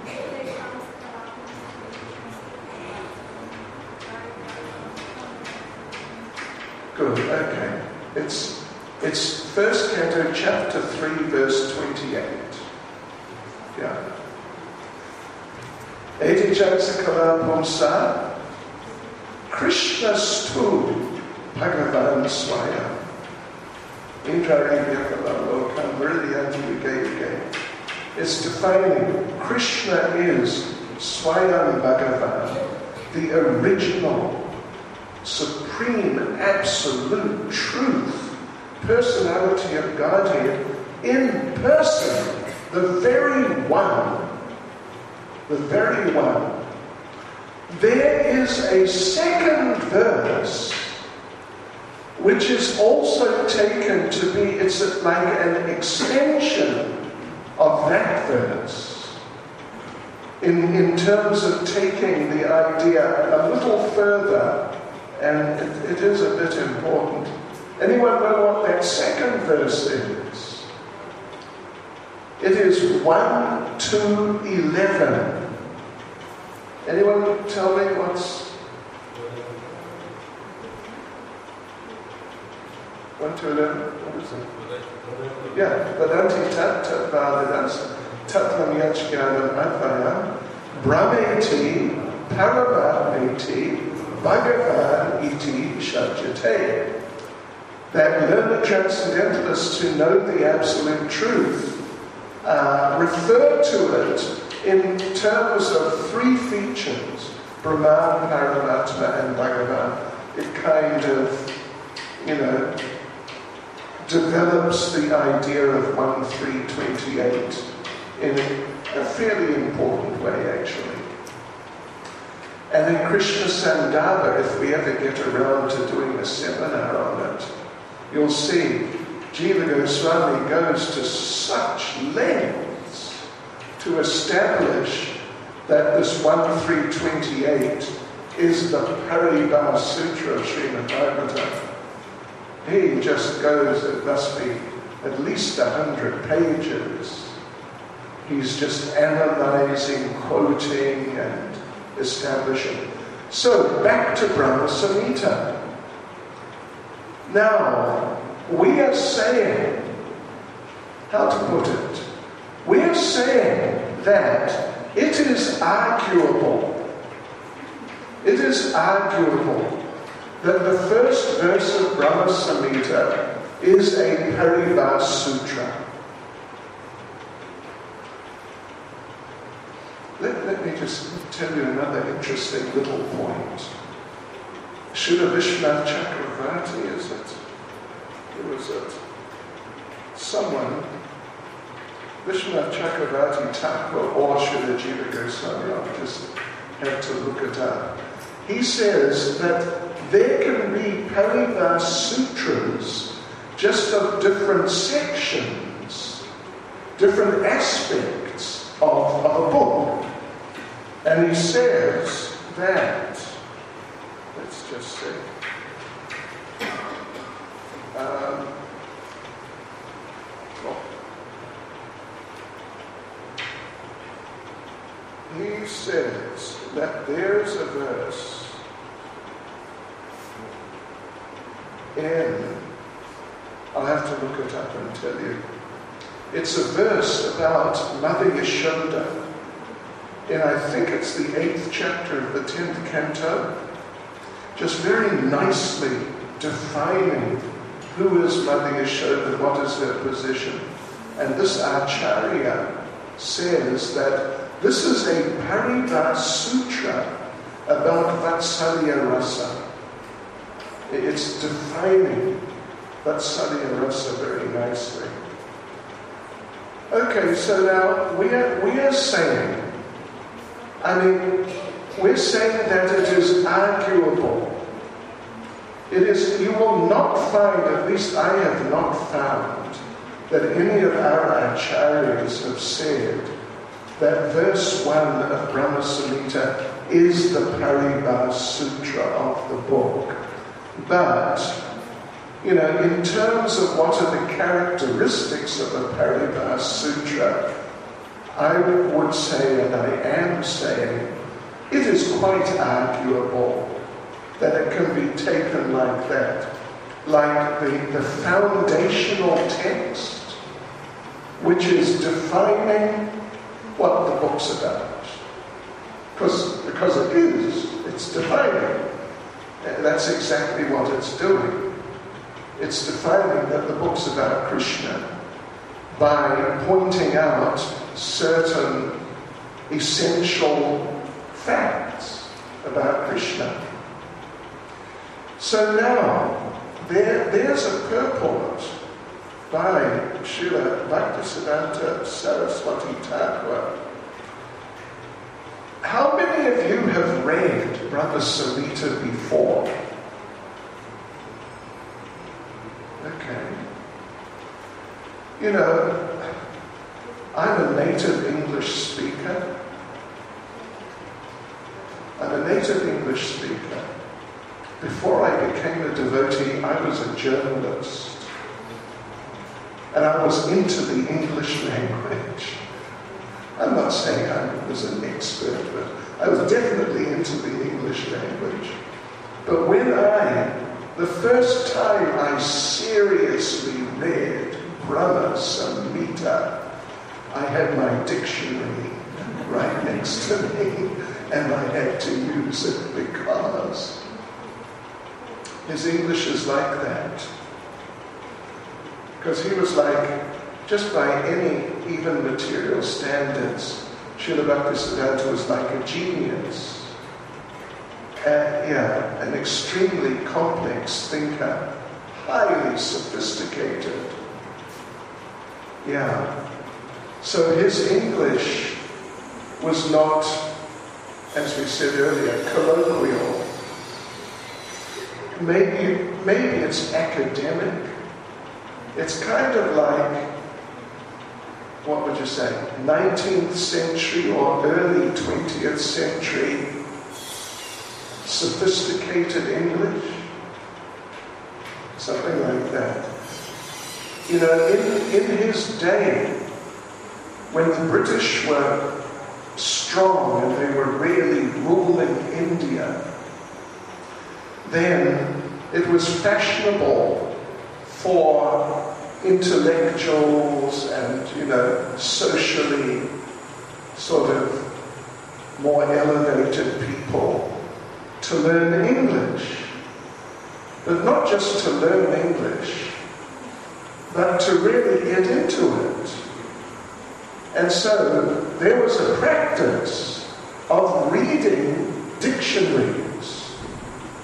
Good, okay. It's First Canto, chapter 3, verse 28. Yeah. Edi Jagsakala Pumsa Krishna Stu Bhagavan Swaya Indra Yakala Lokam Vridyanti. It's defining Krishna is Swayam Bhagavan, the original, supreme, absolute truth, personality of Godhead in person, the very one. The very one. There is a second verse which is also taken to be, it's like an extension of that verse in terms of taking the idea a little further, and it is a bit important. Anyone know what that second verse is? It is 1 to 11. Anyone tell me what's 1 to 11? What is it? Yeah, Vadanti tat tat vadadas tatvam yachganam advayam brahmeti paramatmeti bhagavan iti shajyate. That learned transcendentalists who know the absolute truth refer to it in terms of three features: Brahman, Paramatma, and Bhagavan. It kind of, develops the idea of 1-3-28 in a fairly important way, actually. And in Krishna Sandarbha, if we ever get around to doing a seminar on it, you'll see Jiva Goswami goes to such lengths to establish that this 1-3-28 is the Paribhas Sutra of Srimad Bhagavatam. He just goes, it must be at least 100 pages. He's just analyzing, quoting, and establishing. So, back to Brahma Samhita. Now, we are saying, how to put it? We are saying that it is arguable that the first verse of Brahma Samhita is a Paribhas Sutra. Let me just tell you another interesting little point. Srila Vishwanath Chakravarti, is it? Who is it? Someone Vishwanath Chakravarti Thakur or Srila Jiva Goswami, I just had to look it up. He says that there can be Paribhasa sutras just of different sections, different aspects of a book. And he says that, let's just see. He says that there's a verse in, I'll have to look it up and tell you. It's a verse about Mother Yashoda. And I think it's the 8th chapter of the 10th canto, just very nicely defining who is Mother Yashoda, what is her position. And this Acharya says that this is a Paribhasa Sutra about Vatsalya Rasa. It's defining Vatsalya Rasa very nicely. Okay, so now we are saying, we're saying that it is arguable. It is, you will not find, at least I have not found, that any of our acharyas have said that verse 1 of Brahma Samhita is the Paribhasa Sutra of the book. But, in terms of what are the characteristics of a Paribhasa Sutra, I would say, and I am saying, it is quite arguable that it can be taken like that, like the foundational text, which is defining what the book's about. Because it is, it's defining. That's exactly what it's doing. It's defining that the book's about Krishna by pointing out certain essential facts about Krishna. So now, there's a purport by Srila Bhaktisiddhanta Saraswati Thakur. How many of you have read Brother Samhita before? Okay. I'm a native English speaker. Before I became a devotee, I was a journalist. And I was into the English language. I'm not saying I was an expert, but I was definitely into the English language. But the first time I seriously read Brahma Samhita, I had my dictionary right next to me, and I had to use it because his English is like that. Because he was like, just by any even material standards, Srila Bhaktisiddhanta was like a genius. An extremely complex thinker, highly sophisticated. So his English was not, as we said earlier, colloquial. Maybe it's academic. It's kind of like, what would you say, 19th century or early 20th century sophisticated English? Something like that. In his day, when the British were strong and they were really ruling India, then it was fashionable for intellectuals and, socially sort of more elevated people to learn English. But not just to learn English, but to really get into it. And so there was a practice of reading dictionaries.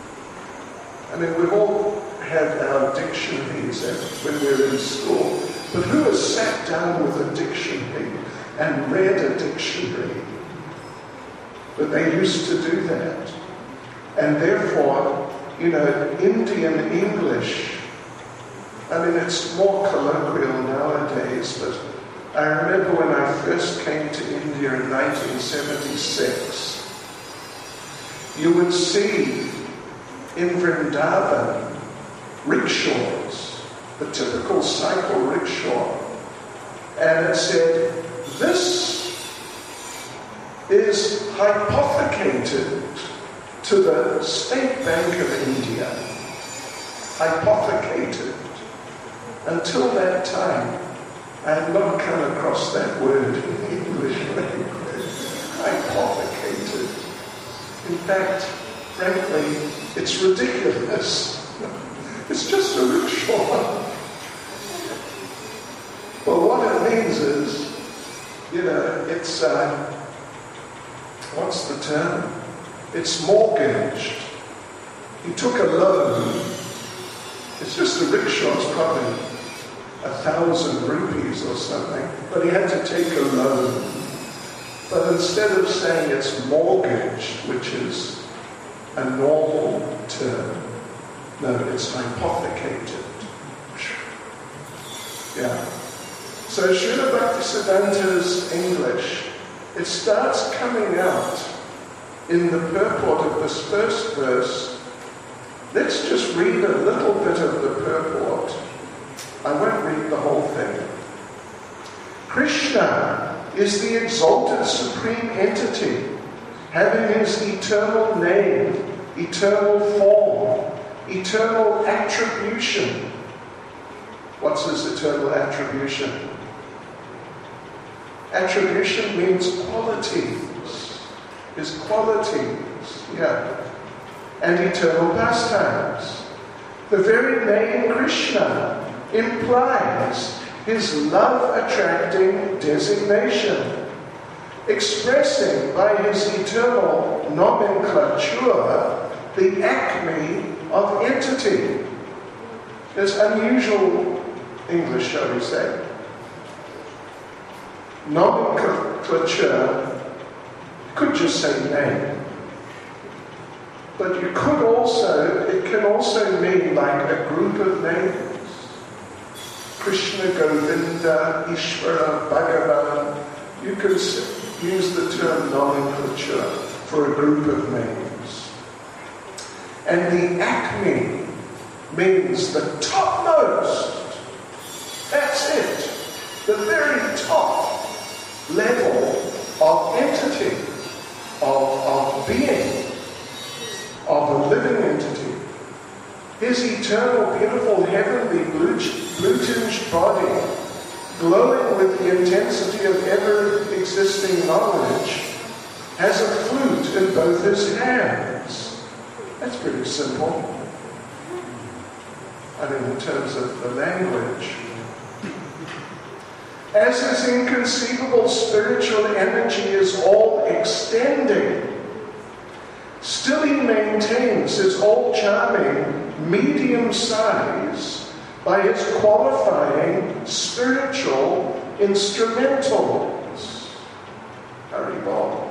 We've all had our dictionaries when we were in school. But who has sat down with a dictionary and read a dictionary? But they used to do that. And therefore, Indian English, it's more colloquial nowadays, but I remember when I first came to India in 1976, you would see in Vrindavan rickshaws, the typical cycle rickshaw, and it said, "This is hypothecated to the State Bank of India." Hypothecated. Until that time, I had not come across that word in the English language. Hypothecated. In fact, frankly, it's ridiculous. It's just a rickshaw. Well, what it means is, it's, what's the term? It's mortgaged. He took a loan. It's just a rickshaw, it's probably 1,000 rupees or something, but he had to take a loan. But instead of saying it's mortgaged, which is a normal term, no, it's hypothecated. Yeah. So Srila Bhaktisiddhanta's English, it starts coming out in the purport of this first verse. Let's just read a little bit of the purport. I won't read the whole thing. Krishna is the exalted supreme entity, having his eternal name, eternal form, eternal attribution. What's his eternal attribution? Attribution means qualities. His qualities, yeah. And eternal pastimes. The very name Krishna implies his love-attracting designation, expressing by his eternal nomenclature the acme of entity. There's unusual English, shall we say. Nomenclature, you could just say name. But it can also mean like a group of names. Krishna, Govinda, Ishvara, Bhagavan. You could use the term nomenclature for a group of names. And the acme means the topmost. That's it. The very top level of entity, of being, of a living entity. His eternal, beautiful, heavenly, blue-tinged body, glowing with the intensity of ever-existing knowledge, has a flute in both his hands. That's pretty simple. In terms of the language. As his inconceivable spiritual energy is all extending, still he maintains his all charming medium size by his qualifying spiritual instrumentals. Haribol.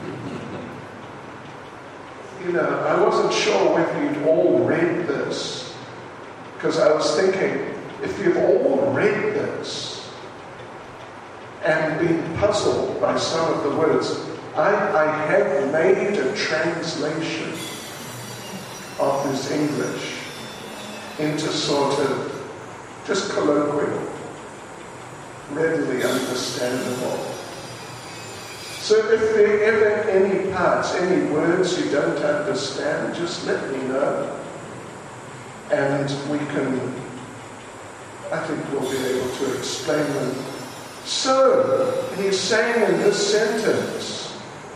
I wasn't sure whether you'd all read this, because I was thinking, if you've all read this and been puzzled by some of the words, I have made a translation of this English into sort of just colloquial, readily understandable. So if there are ever any parts, any words you don't understand, just let me know. And we can, I think we'll be able to explain them. So, he's saying in this sentence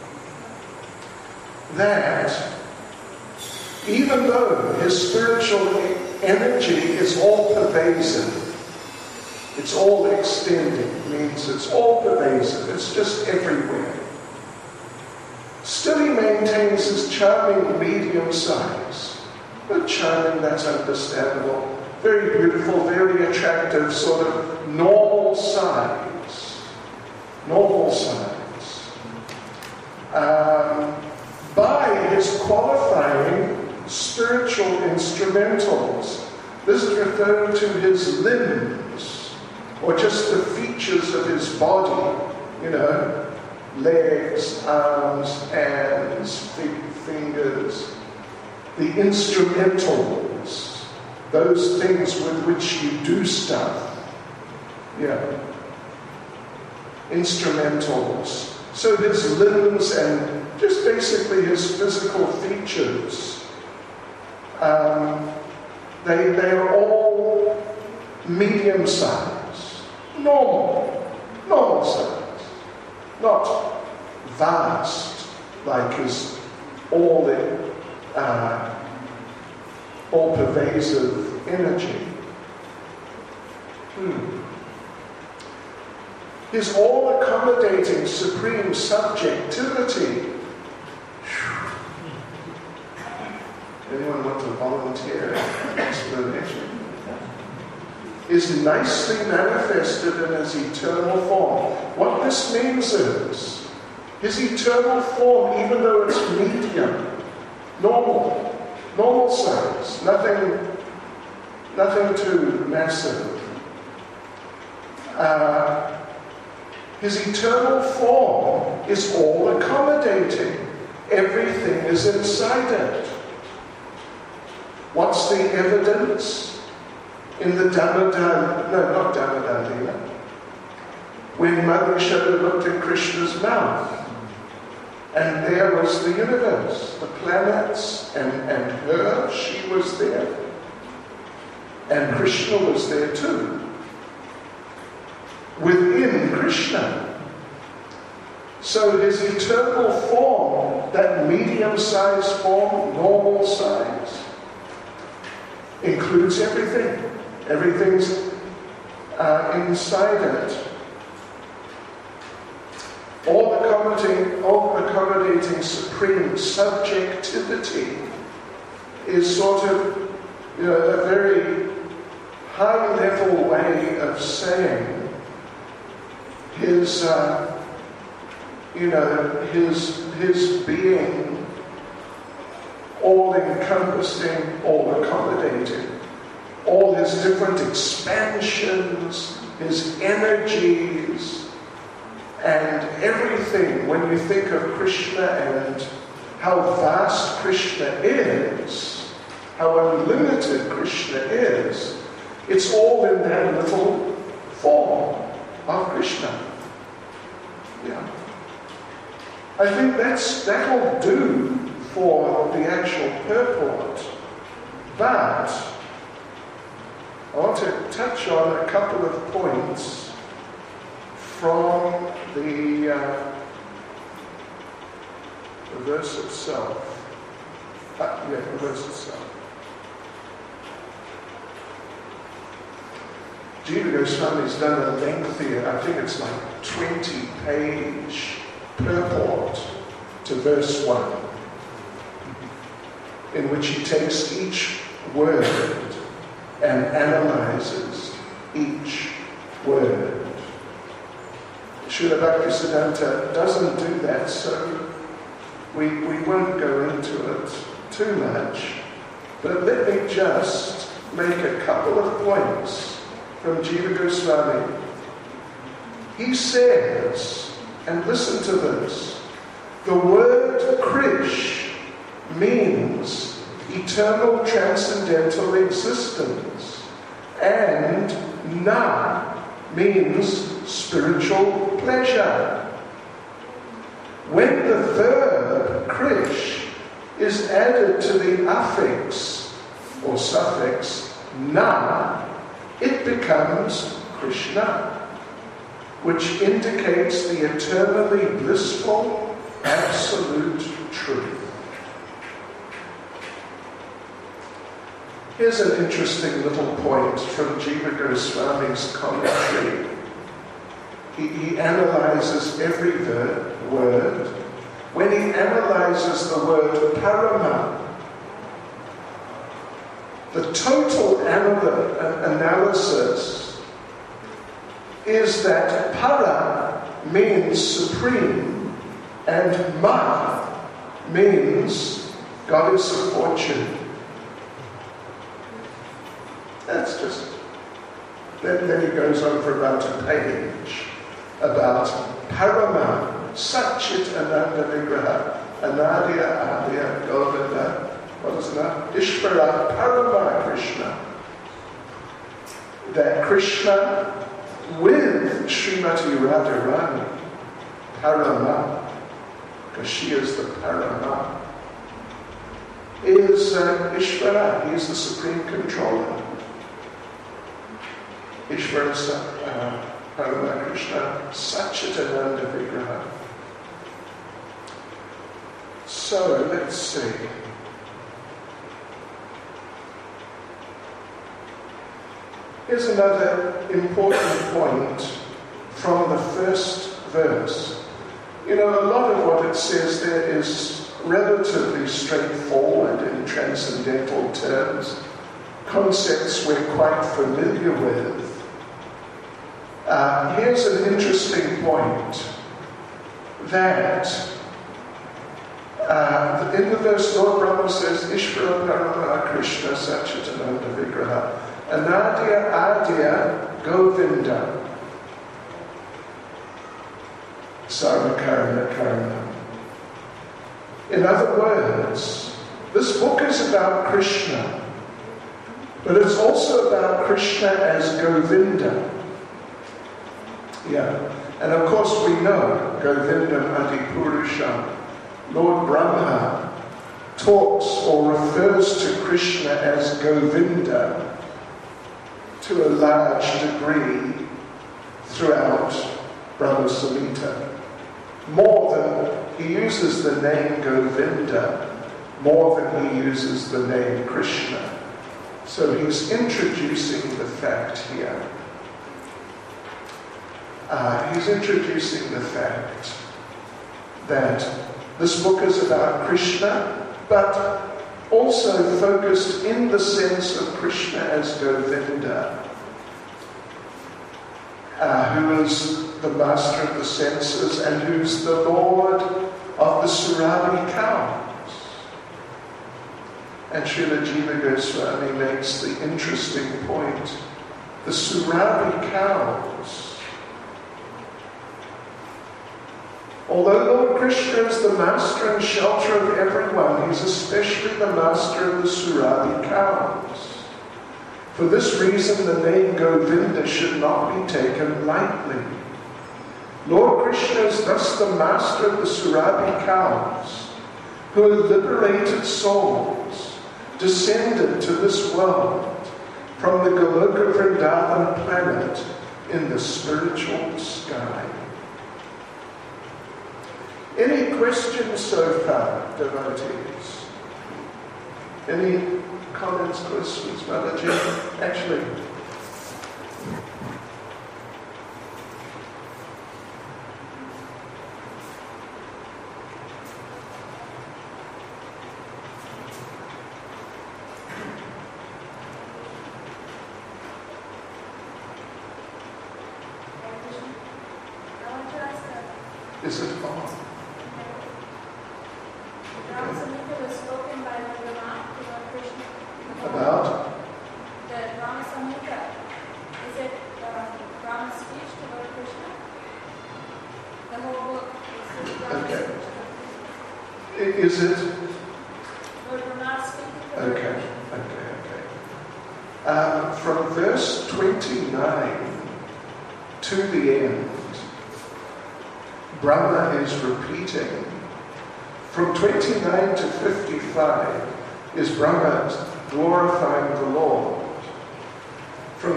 that even though his spiritual energy is all pervasive, it's all extending, means it's all pervasive, it's just everywhere. Still he maintains his charming medium size. But charming, that's understandable. very beautiful, very attractive, sort of normal size. Normal size. By his qualifying spiritual instrumentals. This is referring to his limbs, or just the features of his body, legs, arms, hands, fingers, the instrumentals, those things with which you do stuff. Instrumentals. So his limbs and just basically his physical features, they are all medium size, normal size, not vast like his all-pervasive energy. His all-accommodating supreme subjectivity. Anyone want to volunteer explanation? Is nicely manifested in his eternal form. What this means is, his eternal form, even though it's medium, normal size, nothing too massive. His eternal form is all accommodating. Everything is inside it. What's the evidence? In the not Dhammadandina. When Mother Yashoda looked at Krishna's mouth, and there was the universe, the planets, and her, she was there. And Krishna was there too. Within Krishna. So his eternal form, that medium-sized form, normal size, includes everything. Everything's inside it. All accommodating supreme subjectivity is sort of, a very high-level way of saying his being all-encompassing, all-accommodating. All his different expansions, his energies, and everything. When you think of Krishna and how vast Krishna is, how unlimited Krishna is, it's all in that little form of Krishna. I think that'll do for the actual purport. But I want to touch on a couple of points from the verse itself. The verse itself. Jiva Goswami's done a lengthy, I think it's like 20-page purport to verse 1, in which he takes each word and analyzes each word. Srila Bhaktisiddhanta doesn't do that, so we won't go into it too much. But let me just make a couple of points from Jiva Goswami. He says, and listen to this, the word Krish means eternal transcendental existence, and Na means spiritual pleasure. When the verb Krish is added to the affix or suffix Na, it becomes Krishna, which indicates the eternally blissful, absolute truth. Here's an interesting little point from Jiva Goswami's commentary. He analyzes every word. When he analyzes the word Parama, The total analysis is that para means supreme and ma means goddess of fortune. That's just... Then he goes on for about a page about Parama, Satchit Ananda Vigraha, Anadya Adya Govinda, what is that? Ishvara Parama Krishna. That Krishna with Srimati Radharani, Parama, because she is the Parama, is Ishvara. He is the supreme controller. Ishvara Parama Krishna Satchitananda Vigraha. So let's see. Here's another important point from the first verse. You know, a lot of what it says there is relatively straightforward in transcendental terms, concepts we're quite familiar with. Here's an interesting point, that in the verse, Lord Brahma says, Ishvara Parama Krishna Satchitananda Vigraha, Anadya Adya Govinda, Sarvakarana Karana. In other words, this book is about Krishna, but it's also about Krishna as Govinda. Yeah, and of course we know Govindam Adipurusham. Lord Brahma talks or refers to Krishna as Govinda to a large degree throughout Brahma Samhita. More than he uses the name Govinda, more than he uses the name Krishna. So he's introducing the fact here. He's introducing the fact that this book is about Krishna, but also focused in the sense of Krishna as Govinda, who is the master of the senses and who's the lord of the Surabhi cows. And Srila Jiva Goswami makes the interesting point. The Surabhi cows, although Lord Krishna is the master and shelter of everyone, he's especially the master of the Surabhi cows. For this reason, the name Govinda should not be taken lightly. Lord Krishna is thus the master of the Surabhi cows, who are liberated souls, descended to this world from the Goloka Vrindavan planet in the spiritual sky. Any questions so far, devotees? Any comments, questions, Mataji? Actually, is it on? About? The Rama Samhita. Is it Rama's speech to Lord Krishna? The whole book is Rama's Okay. speech. Is it? Lord Rama's speaking to Lord Okay. Krishna. From verse 29 to the end, Brahma is repeating. From 29 to 55 is Brahma glorifying the Lord. From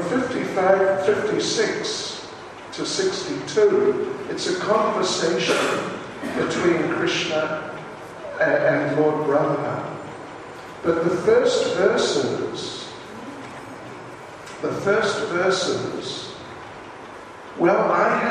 56 to 62, it's a conversation between Krishna and Lord Brahma. But the first verses, well,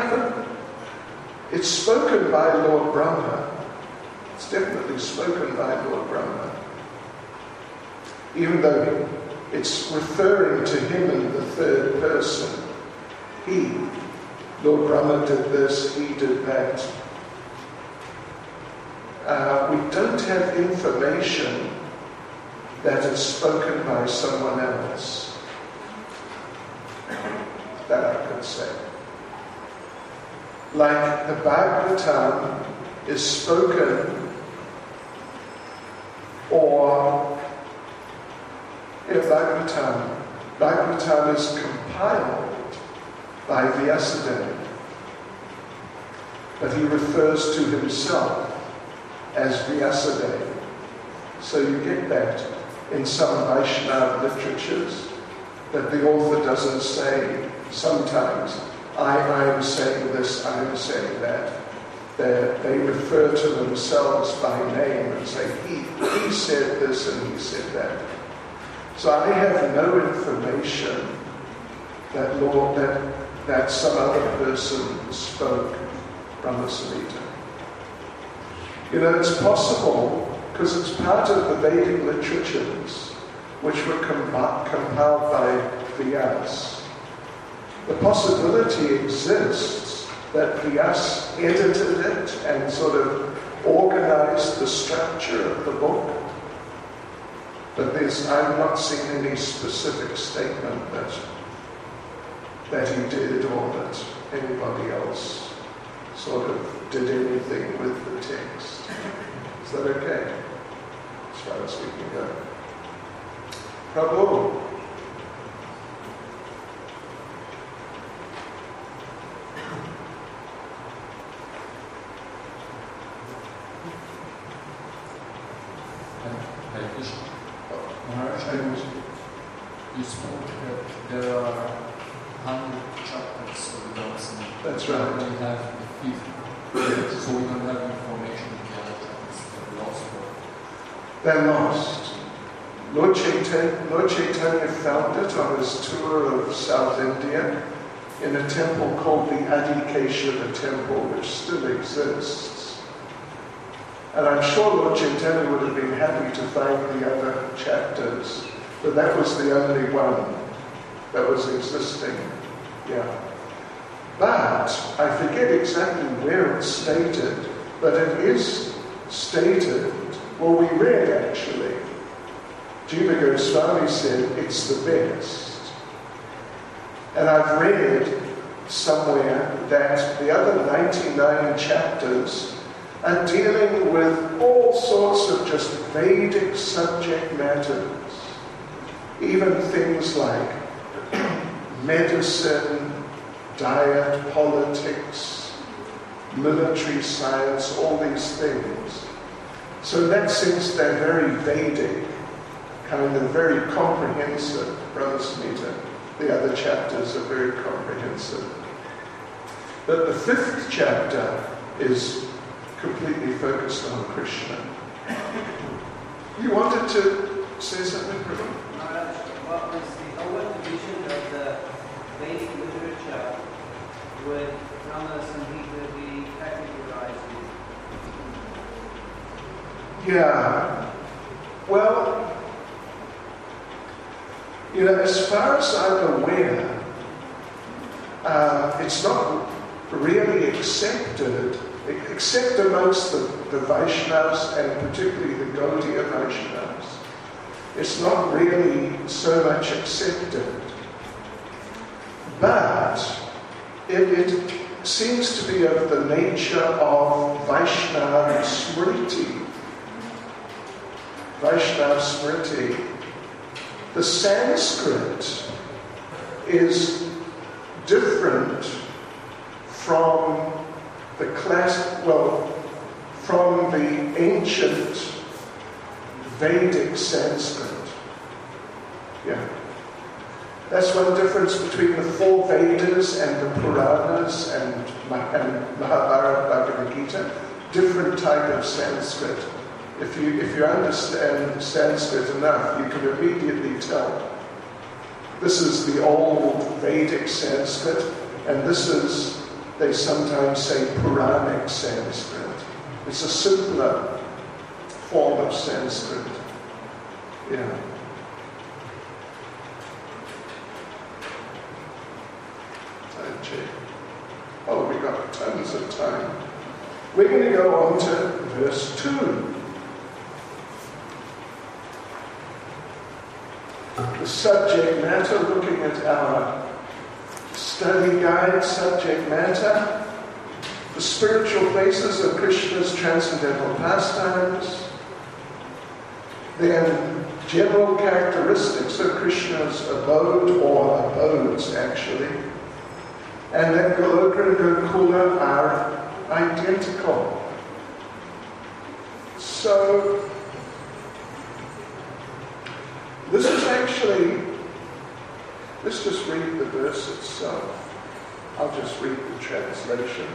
it's spoken by Lord Brahma. It's definitely spoken by Lord Brahma. Even though it's referring to him in the third person. He, Lord Brahma did this, he did that. We don't have information that is spoken by someone else. That I could say. Like the Bhagavatam is spoken, or Bhagavatam is compiled by Vyasadeva, but he refers to himself as Vyasadeva. So you get that in some Vaishnava literatures, that the author doesn't say sometimes, I am saying this, I am saying that. They refer to themselves by name and say, he said this and he said that. So I have no information that some other person spoke Brahma Samhita. It's possible, because it's part of the Vedic literatures, which were compiled by Vyas. The possibility exists that Vyas edited it and sort of organized the structure of the book. But I've not seen any specific statement that he did or that anybody else sort of did anything with the text. Is that okay? As far as we can go. Prabhu. Hare Krishna. Maharaj, you spoke that there are 100 chapters of the Brahma Samhita. That's right. We have the 50. So we don't have information in the other chapters. They're lost. They're lost. Lord Chaitanya found it on his tour of South India in a temple called the Adikeshava Temple, which still exists. And I'm sure Lord Chaitanya would have been happy to find the other chapters, but that was the only one that was existing. Yeah. But I forget exactly where it's stated, but it is stated, well, we read actually. Jiva Goswami said it's the best. And I've read somewhere that the other 99 chapters are dealing with all sorts of just Vedic subject matters. Even things like medicine, diet, politics, military science, all these things. So in that sense, they're very Vedic, kind of very comprehensive. Brahma Samhita, the other chapters are very comprehensive. But the 5th chapter is completely focused on Krishna. You wanted to say something, Prabhu? Maharaj, what was the division of the Vedic literature would Brahma Samhita be categorized in? Yeah. Well, as far as I'm aware, it's not really accepted, except amongst the Vaishnavas and particularly the Gaudiya Vaishnavas. It's not really so much accepted. But it seems to be of the nature of Vaishnava Smriti. Vaishnava Smriti. The Sanskrit is different from from the ancient Vedic Sanskrit. Yeah. That's one difference between the 4 Vedas and the Puranas and Mahabharata, Bhagavad Gita. Different type of Sanskrit. If you understand Sanskrit enough, you can immediately tell. This is the old Vedic Sanskrit, and this is, they sometimes say, Puranic Sanskrit. It's a simpler form of Sanskrit. Yeah. because of time. We're going to go on to verse 2. The subject matter, looking at our study guide, subject matter, the spiritual places of Krishna's transcendental pastimes, then general characteristics of Krishna's abode, or abodes actually, and that Goloka and Gokula are identical. So, this is actually, let's just read the verse itself. I'll just read the translation.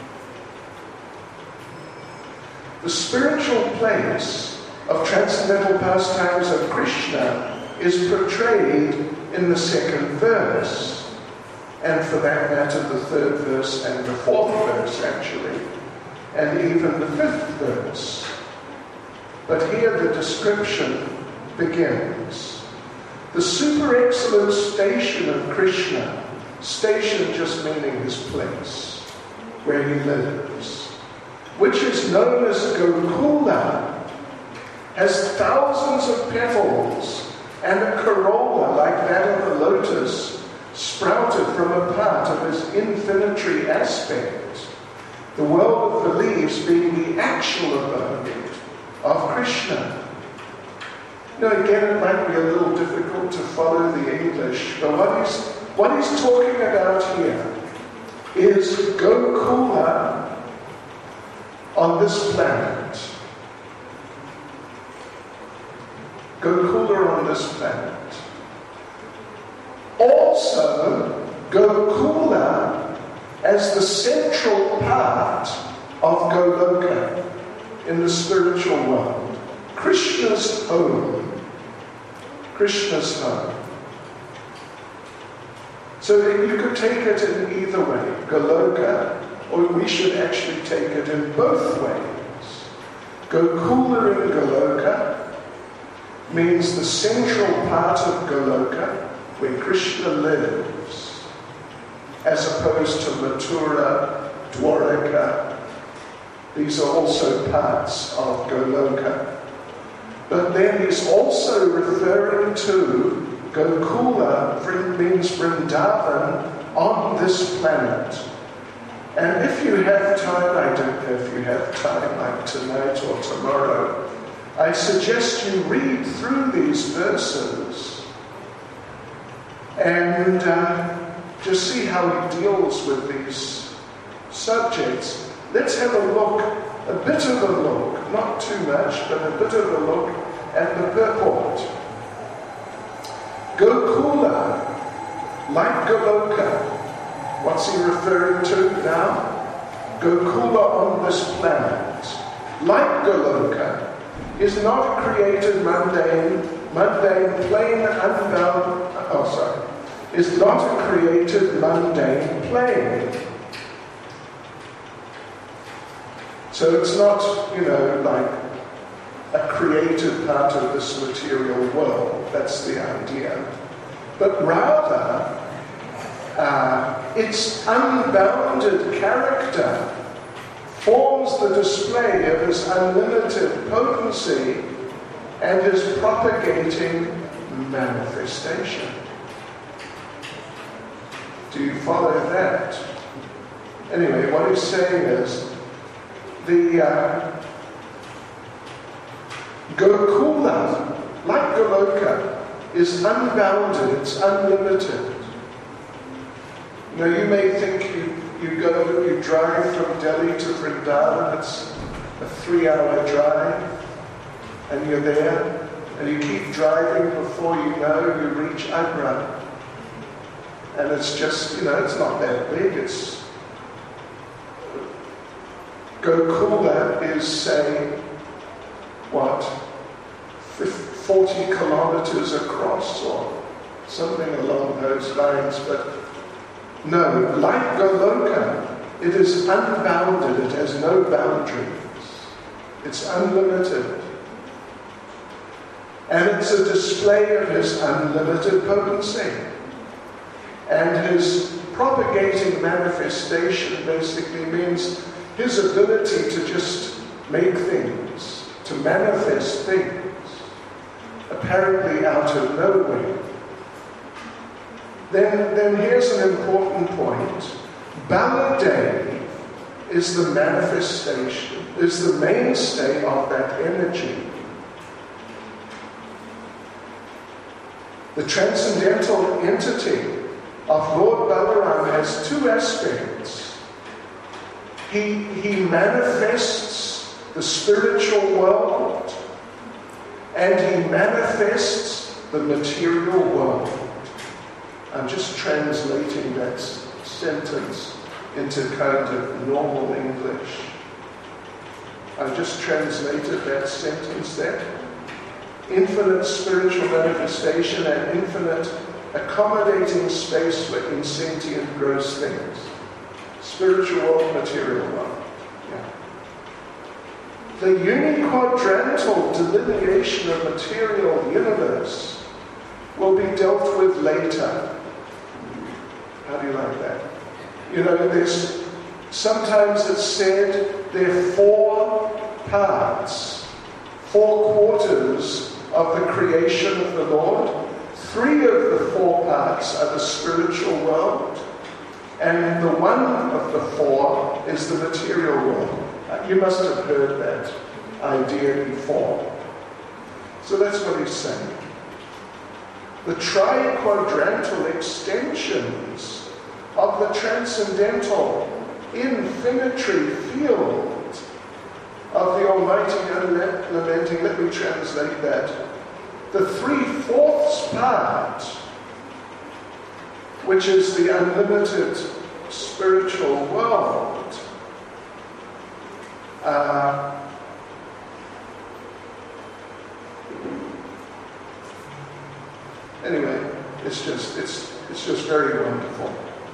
The spiritual place of transcendental pastimes of Krishna is portrayed in the second verse, and for that matter the third verse and the fourth verse actually, and even the fifth verse. But here the description begins. The super excellent station of Krishna, station just meaning his place, where he lives, which is known as Gokula, has thousands of petals and a corolla like that of a lotus sprouted from a part of his infinitary aspect, the world of the leaves being the actual abode of Krishna. Now again, it might be a little difficult to follow the English, but what he's talking about here is Gokula on this planet. Gokula on this planet. Also, Gokula as the central part of Goloka in the spiritual world. Krishna's home. Krishna's home. So you could take it in either way, Goloka, or we should actually take it in both ways. Gokula in Goloka means the central part of Goloka where Krishna lives, as opposed to Mathura, Dwaraka. These are also parts of Goloka. But then he's also referring to Gokula, means Vrindavan, on this planet. And if you have time, I don't know if you have time like tonight or tomorrow, I suggest you read through these verses and just see how he deals with these subjects. Let's have a look, a bit of a look, not too much, but a bit of a look at the purport. Gokula, like Goloka, what's he referring to now? Gokula on this planet, like Goloka, is not a created mundane, plain, unbound, is not a created mundane plane. So it's not, like a created part of this material world. That's the idea. But rather, its unbounded character forms the display of his unlimited potency and his propagating manifestation. Do you follow that? Anyway, what he's saying is, the Gokula, like Goloka, is unbounded, it's unlimited. You may think you drive from Delhi to Vrindavan, it's a 3-hour drive, and you're there, and you keep driving before you know you reach Agra. And it's just, it's not that big, it's Gokula is, say, 40 kilometers across or something along those lines. But no, like Goloka, it is unbounded, it has no boundaries. It's unlimited. And it's a display of his unlimited potency. And his propagating manifestation basically means his ability to just make things, to manifest things, apparently out of nowhere. Then here's an important point. Baladev is the manifestation, is the mainstay of that energy. The transcendental entity of Lord Balaram has two aspects. He manifests the spiritual world, and he manifests the material world. I'm just translating that sentence into kind of normal English. I've just translated that sentence there. Infinite spiritual manifestation and infinite accommodating space for insentient gross things. Spiritual world, material world. Yeah. The uniquadrantal delineation of material universe will be dealt with later. How do you like that? You know, there's sometimes it's said there are 4 parts, 4 quarters of the creation of the Lord. 3 of the 4 parts are the spiritual world, and the one of the 4 is the material world. You must have heard that idea before. So that's what he's saying. The triquadrantal extensions of the transcendental infinitary field of the Almighty Unlamenting. Let me translate that. The 3/4 part, which is the unlimited spiritual world, anyway, it's just very wonderful.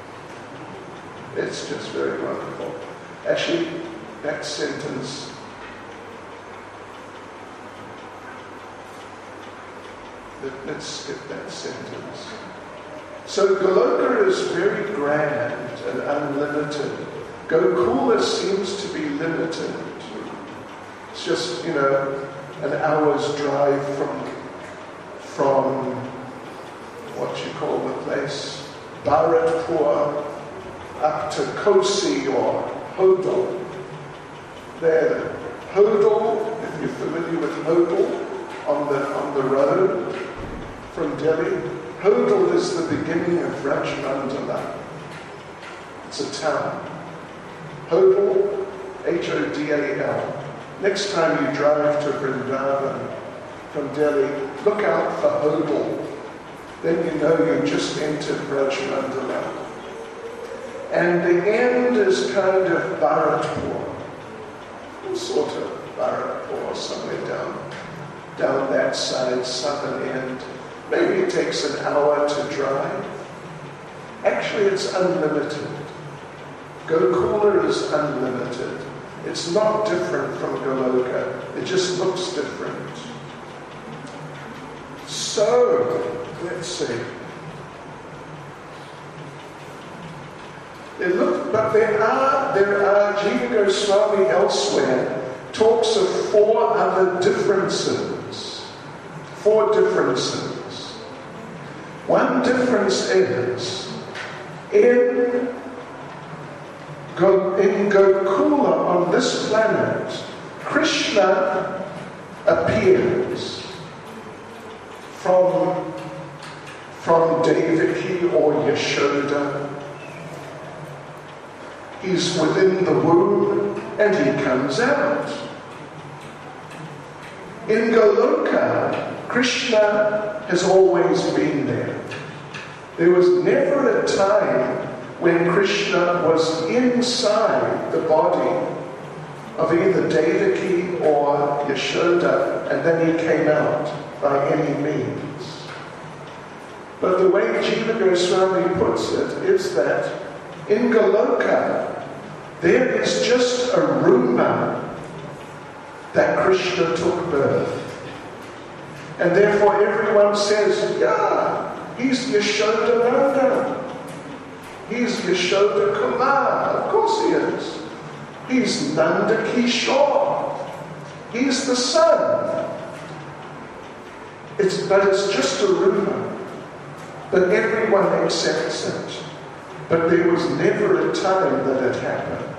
It's just very wonderful. Actually, that sentence, let's skip that sentence. So Goloka is very grand and unlimited. Gokula seems to be limited. It's just, an hour's drive from what you call the place, Bharatpur, up to Kosi or Hodel. There, Hodel, if you're familiar with Hodel, on the road from Delhi. Hodel is the beginning of Rajmandala. It's a town. Hodel, Hodal. Next time you drive to Vrindavan from Delhi, look out for Hodel. Then you know you just entered Rajmandala. And the end is kind of Bharatpur, sort of Bharatpur, somewhere down that side, southern end. Maybe it takes an hour to drive. Actually, it's unlimited. Gokula is unlimited. It's not different from Goloka. It just looks different. So, let's see. But there are Jiva Goswami elsewhere talks of 4 other differences. 4 differences. One difference is in Gokula on this planet, Krishna appears from Devaki or Yashoda. He's within the womb and he comes out. In Goloka, Krishna has always been there. There was never a time when Krishna was inside the body of either Devaki or Yashoda and then he came out by any means. But the way Jiva Goswami puts it is that in Goloka, there is just a rumor that Krishna took birth. And therefore everyone says, yeah, he's Yashodananda. He's Yashoda Kumar. Of course he is. He's Nanda Kishore. He's the son. But it's just a rumor. But everyone accepts it. But there was never a time that it happened.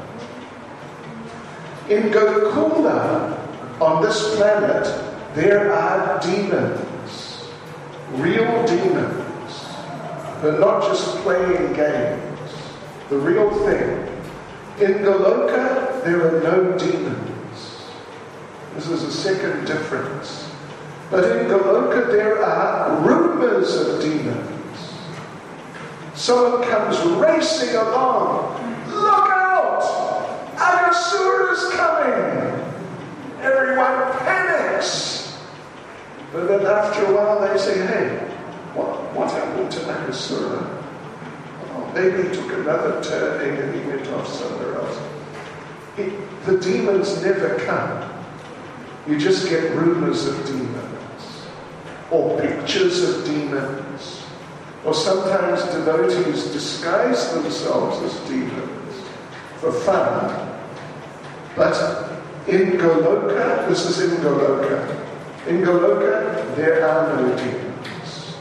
In Gokula, on this planet, there are demons. Real demons. They're not just playing games. The real thing. In Goloka, there are no demons. This is a second difference. But in Goloka, there are rumors of demons. Someone comes racing along. Look out! Aghasura's coming! Everyone panics. But then after a while they say, hey, what happened to Aghasura? Oh, maybe he took another turning and he went off somewhere else. The demons never come. You just get rumors of demons, or pictures of demons, or sometimes devotees disguise themselves as demons for fun. But in Goloka, this is in Goloka. In Goloka, there are no demons.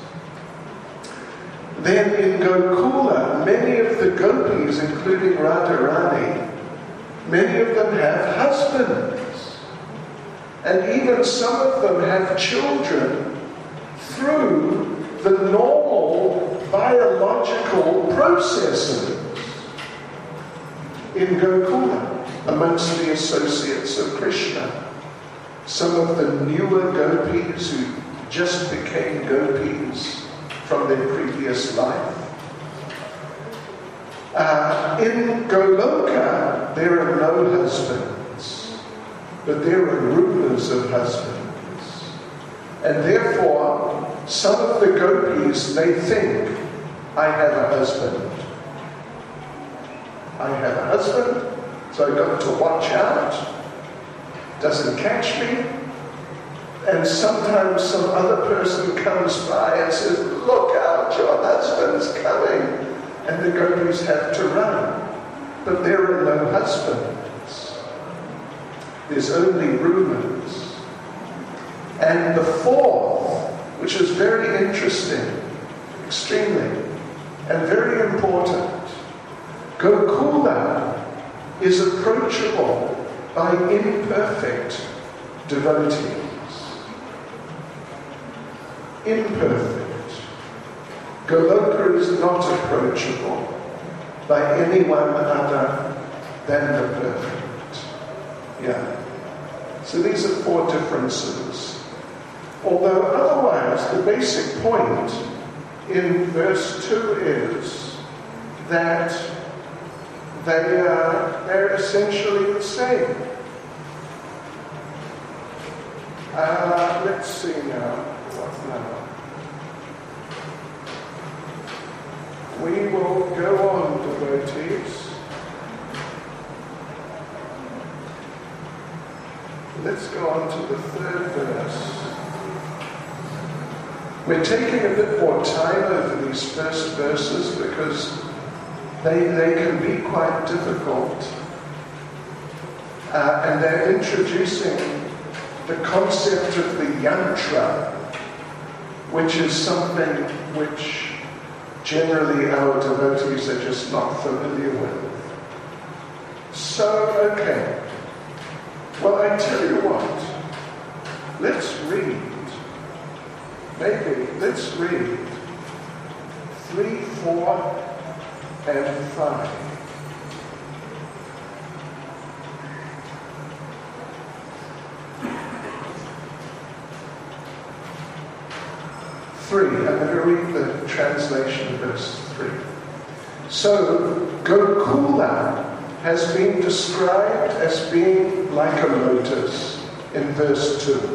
Then in Gokula, many of the gopis, including Radharani, many of them have husbands. And even some of them have children through the normal biological processes in Gokula, amongst the associates of Krishna. Some of the newer gopis who just became gopis from their previous life. In Goloka, there are no husbands, but there are rumors of husbands. And therefore, some of the gopis may think, I have a husband. I have a husband, so I've got to watch out. Doesn't catch me. And sometimes some other person comes by and says, look out, your husband's coming. And the gopis have to run. But there are no husbands. There's only rumors. And the fourth, which is very interesting, extremely, and very important, Gokula is approachable by imperfect devotees. Imperfect. Goloka is not approachable by anyone other than the perfect. Yeah. So these are four differences. Although otherwise, the basic point in verse 2 is that they're essentially the same. Let's see now. What now? We will go on, devotees. Let's go on to the third verse. We're taking a bit more time over these first verses because they can be quite difficult. And they're introducing the concept of the yantra, which is something which generally our devotees are just not familiar with. So, okay. Well, I tell you what. Let's read. Maybe, let's read 3, 4, and 5. I'm going to read the translation of verse 3. So, Gokula has been described as being like a lotus in verse 2.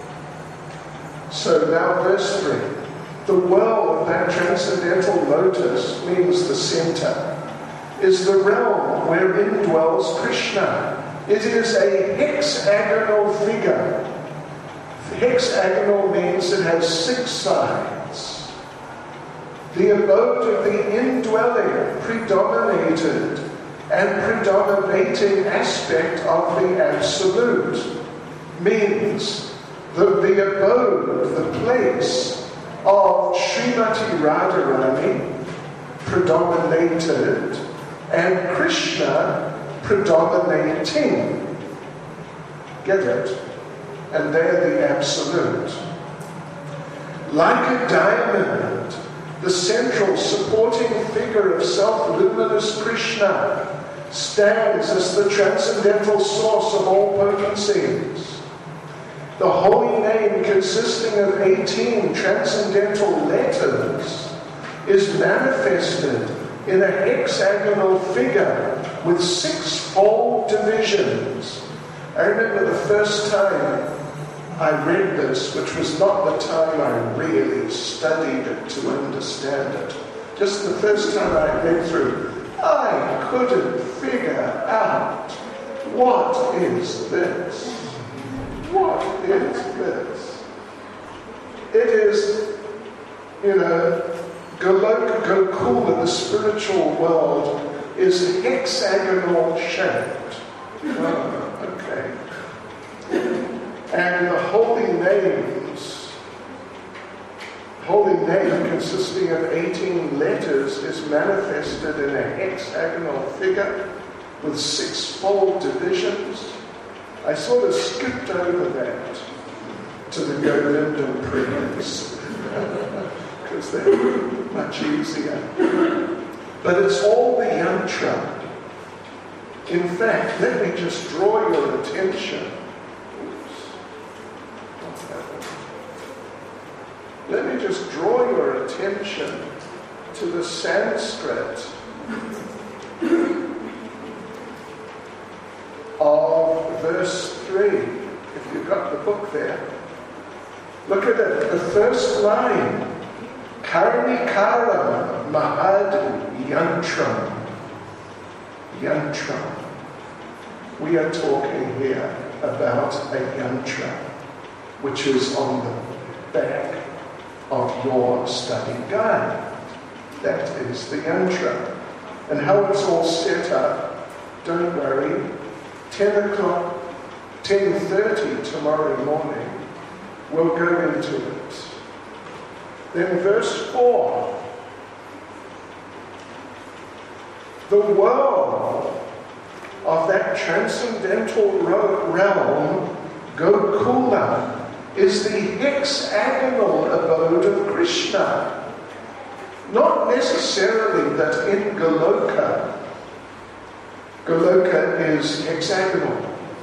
So now verse 3. The world, that transcendental lotus, means the center, is the realm wherein dwells Krishna. It is a hexagonal figure. Hexagonal means it has 6 sides. The abode of the indwelling, predominated and predominating aspect of the Absolute means that the abode, the place of Srimati Radharani predominated and Krishna predominating. Get it? And they're the Absolute. Like a diamond, the central supporting figure of self-luminous Krishna stands as the transcendental source of all potencies. The holy name, consisting of 18 transcendental letters, is manifested in a hexagonal figure with 6-fold divisions. I remember the first time I read this, which was not the time I really studied it to understand it. Just the first time I read through, I couldn't figure out, what is this? What is this? It is, Gokula, the spiritual world, is hexagonal shaped. Oh, okay. And the holy name consisting of 18 letters is manifested in a hexagonal figure with 6-fold divisions. I sort of skipped over that to the Govindam prayers because they're much easier. But it's all the yantra. In fact, let me just draw your attention. Let me just draw your attention to the Sanskrit of verse 3. If you've got the book there, look at it. The first line, Karnikaram Mahad Yantram. Yantram. We are talking here about a yantra, which is on the back of your study guide. That is the yantra. And how it's all set up, don't worry, 10 o'clock, 10:30 tomorrow morning, we'll go into it. Then verse 4, the world of that transcendental realm, Gokula, is the hexagonal abode of Krishna. Not necessarily that in Goloka is hexagonal,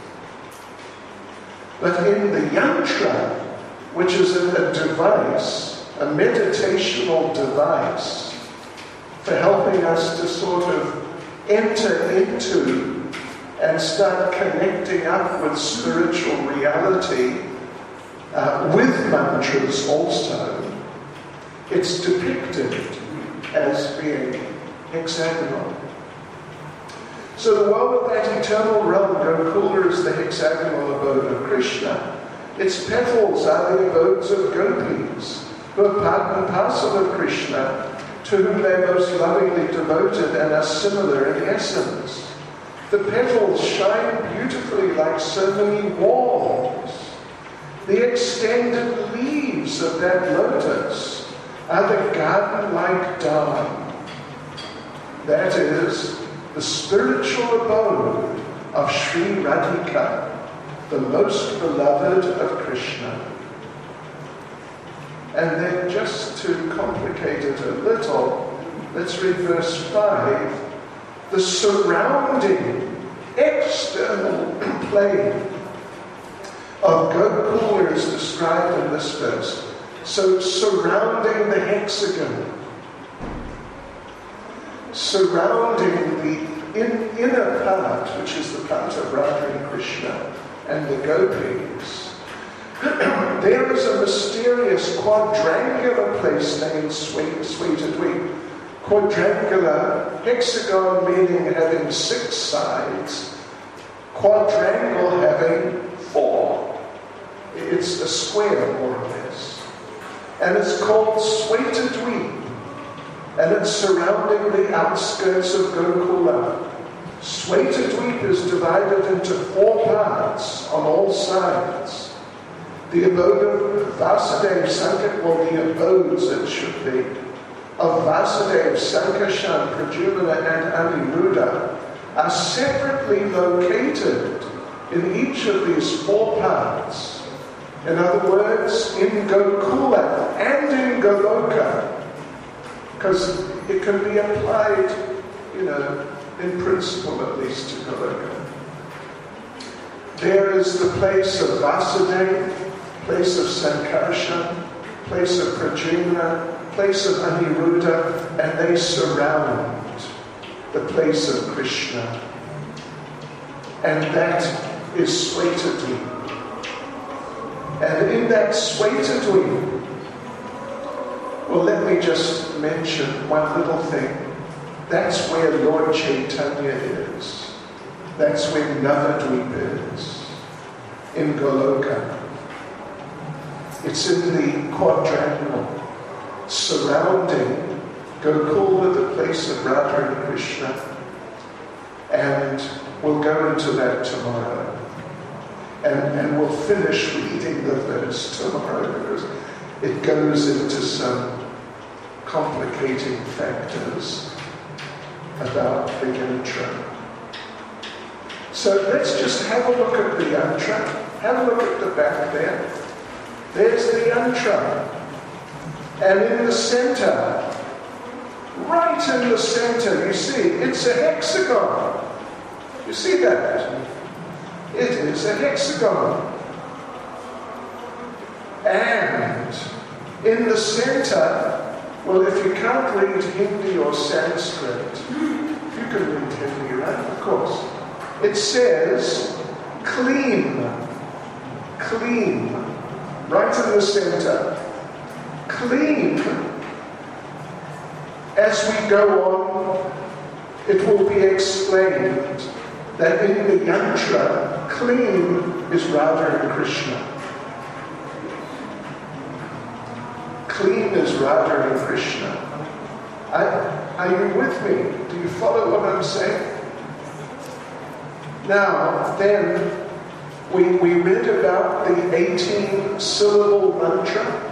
but in the yantra, which is a device, a meditational device for helping us to sort of enter into and start connecting up with spiritual reality, with mantras also, it's depicted as being hexagonal. So the world of that eternal realm, Gokula, is the hexagonal abode of Krishna. Its petals are the abodes of gopis, who are part and parcel of Krishna, to whom they most lovingly devoted and are similar in essence. The petals shine beautifully like so many walls. The extended leaves of that lotus are the garden-like dam. That is the spiritual abode of Sri Radhika, the most beloved of Krishna. And then just to complicate it a little, let's read verse 5. The surrounding external plane of Gokula is described in this verse. So surrounding the hexagon, surrounding the inner part, which is the part of Radha and Krishna and the gopis, there is a mysterious quadrangular place named Svetadweep. Quadrangular, hexagon meaning having 6 sides, quadrangle having 4. It's a square, more or less. And it's called Svetadweep. and it's surrounding the outskirts of Gokula. Swetadweep is divided into 4 parts on all sides. The abode of Vasudeva Sankar, well, the abodes it should be, of Vasudeva, Sankarshan, Pradyumna and Aniruddha are separately located in each of these 4 parts. In other words, in Gokula and in Goloka, because it can be applied, in principle at least to Goloka. There is the place of Vasudeva, place of Sankarshan, place of Pradyumna, place of Aniruddha, and they surround the place of Krishna. And that is Swetadweep. And in that Swetadweep, well, let me just mention one little thing. That's where Lord Chaitanya is. That's where Navadweep is, in Goloka. It's in the quadrangle surrounding Gokula, the place of Radha and Krishna. And we'll go into that tomorrow. And we'll finish reading the verse tomorrow because it goes into some complicating factors about the yantra. So let's just have a look at the yantra. Have a look at the back there. There's the yantra. And in the center, right in the center, you see, it's a hexagon. You see that? It is a hexagon. And in the center, well, if you can't read Hindi or Sanskrit, you can read Hindi, right? Of course. It says, clean, clean, right in the center. Clean. As we go on, it will be explained that in the yantra, clean is Radha and Krishna. Clean is Radha and Krishna. Are you with me? Do you follow what I'm saying? Now, then, we read about the 18-syllable mantra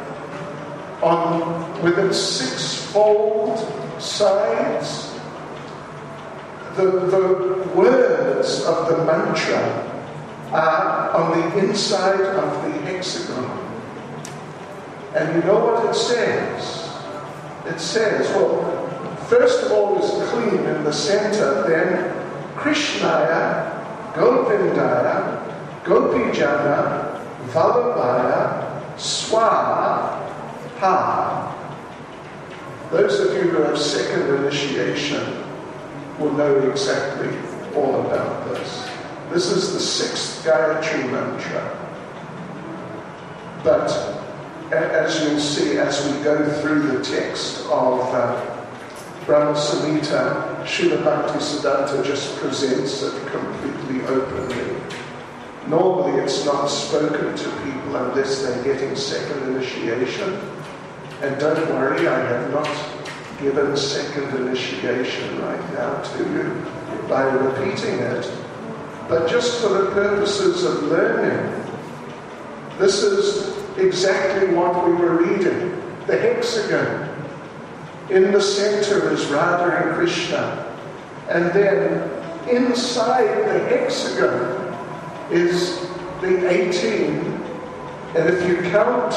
with its 6-fold sides. The words of the mantra are on the inside of the hexagon. And you know what it says? It says, well, first of all is clean in the center, then Krishnaya, Govindaya, Gopijana, Vallabhaya, Swaha. Those of you who have second initiation will know exactly all about this. This is the 6th Gayatri mantra. But as you'll see as we go through the text of Brahma Samhita, Srila Bhaktisiddhanta just presents it completely openly. Normally it's not spoken to people unless they're getting second initiation. And don't worry, I have not given second initiation right now to you by repeating it. But just for the purposes of learning, this is exactly what we were reading. The hexagon. In the center is Radha and Krishna. And then inside the hexagon is the 18. And if you count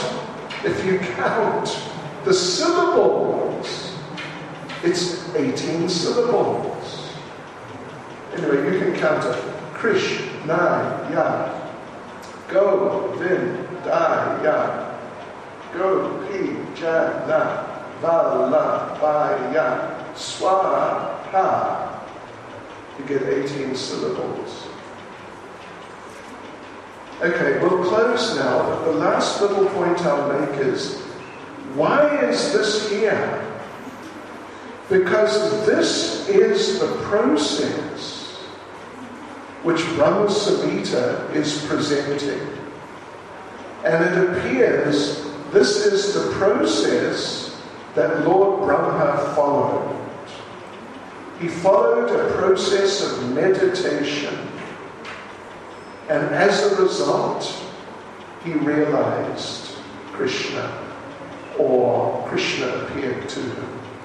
the syllables, it's 18 syllables. Anyway, you can count it. Krishnaya, Govindaya, Gopijana, Vallabhaya, Swaha. You get 18 syllables. Okay, we'll close now, but the last little point I'll make is, why is this here? Because this is the process which Brahma Samhita is presenting. And it appears this is the process that Lord Brahma followed. He followed a process of meditation, and as a result, he realized Krishna, or Krishna appeared to him.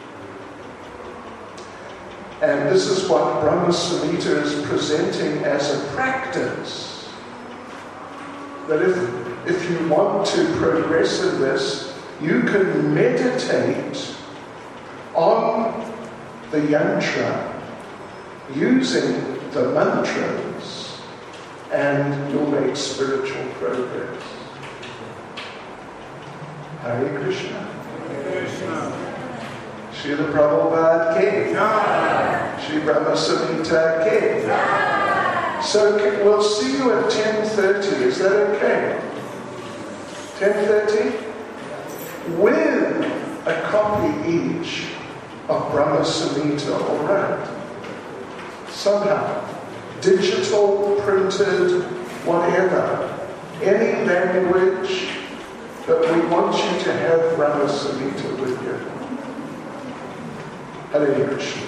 And this is what Brahma Samhita is presenting as a practice. That if you want to progress in this, you can meditate on the yantra using the mantras, and you'll make spiritual progress. Hare Krishna. Srila Prabhupada Ki. Shri Brahma Samhita Ki. So we'll see you at 10:30. Is that okay? 10:30? With a copy each of Brahma Samhita, all right? Somehow. Digital, printed, whatever. Any language, but we want you to have Brahma Samhita with you. Hare Krishna.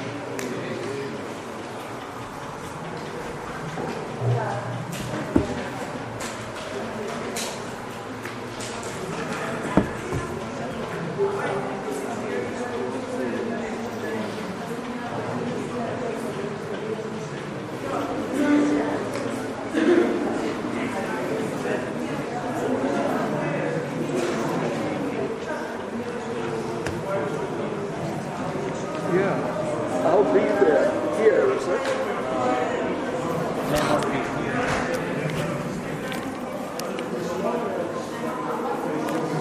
Yeah, I'll be there. Here, is it?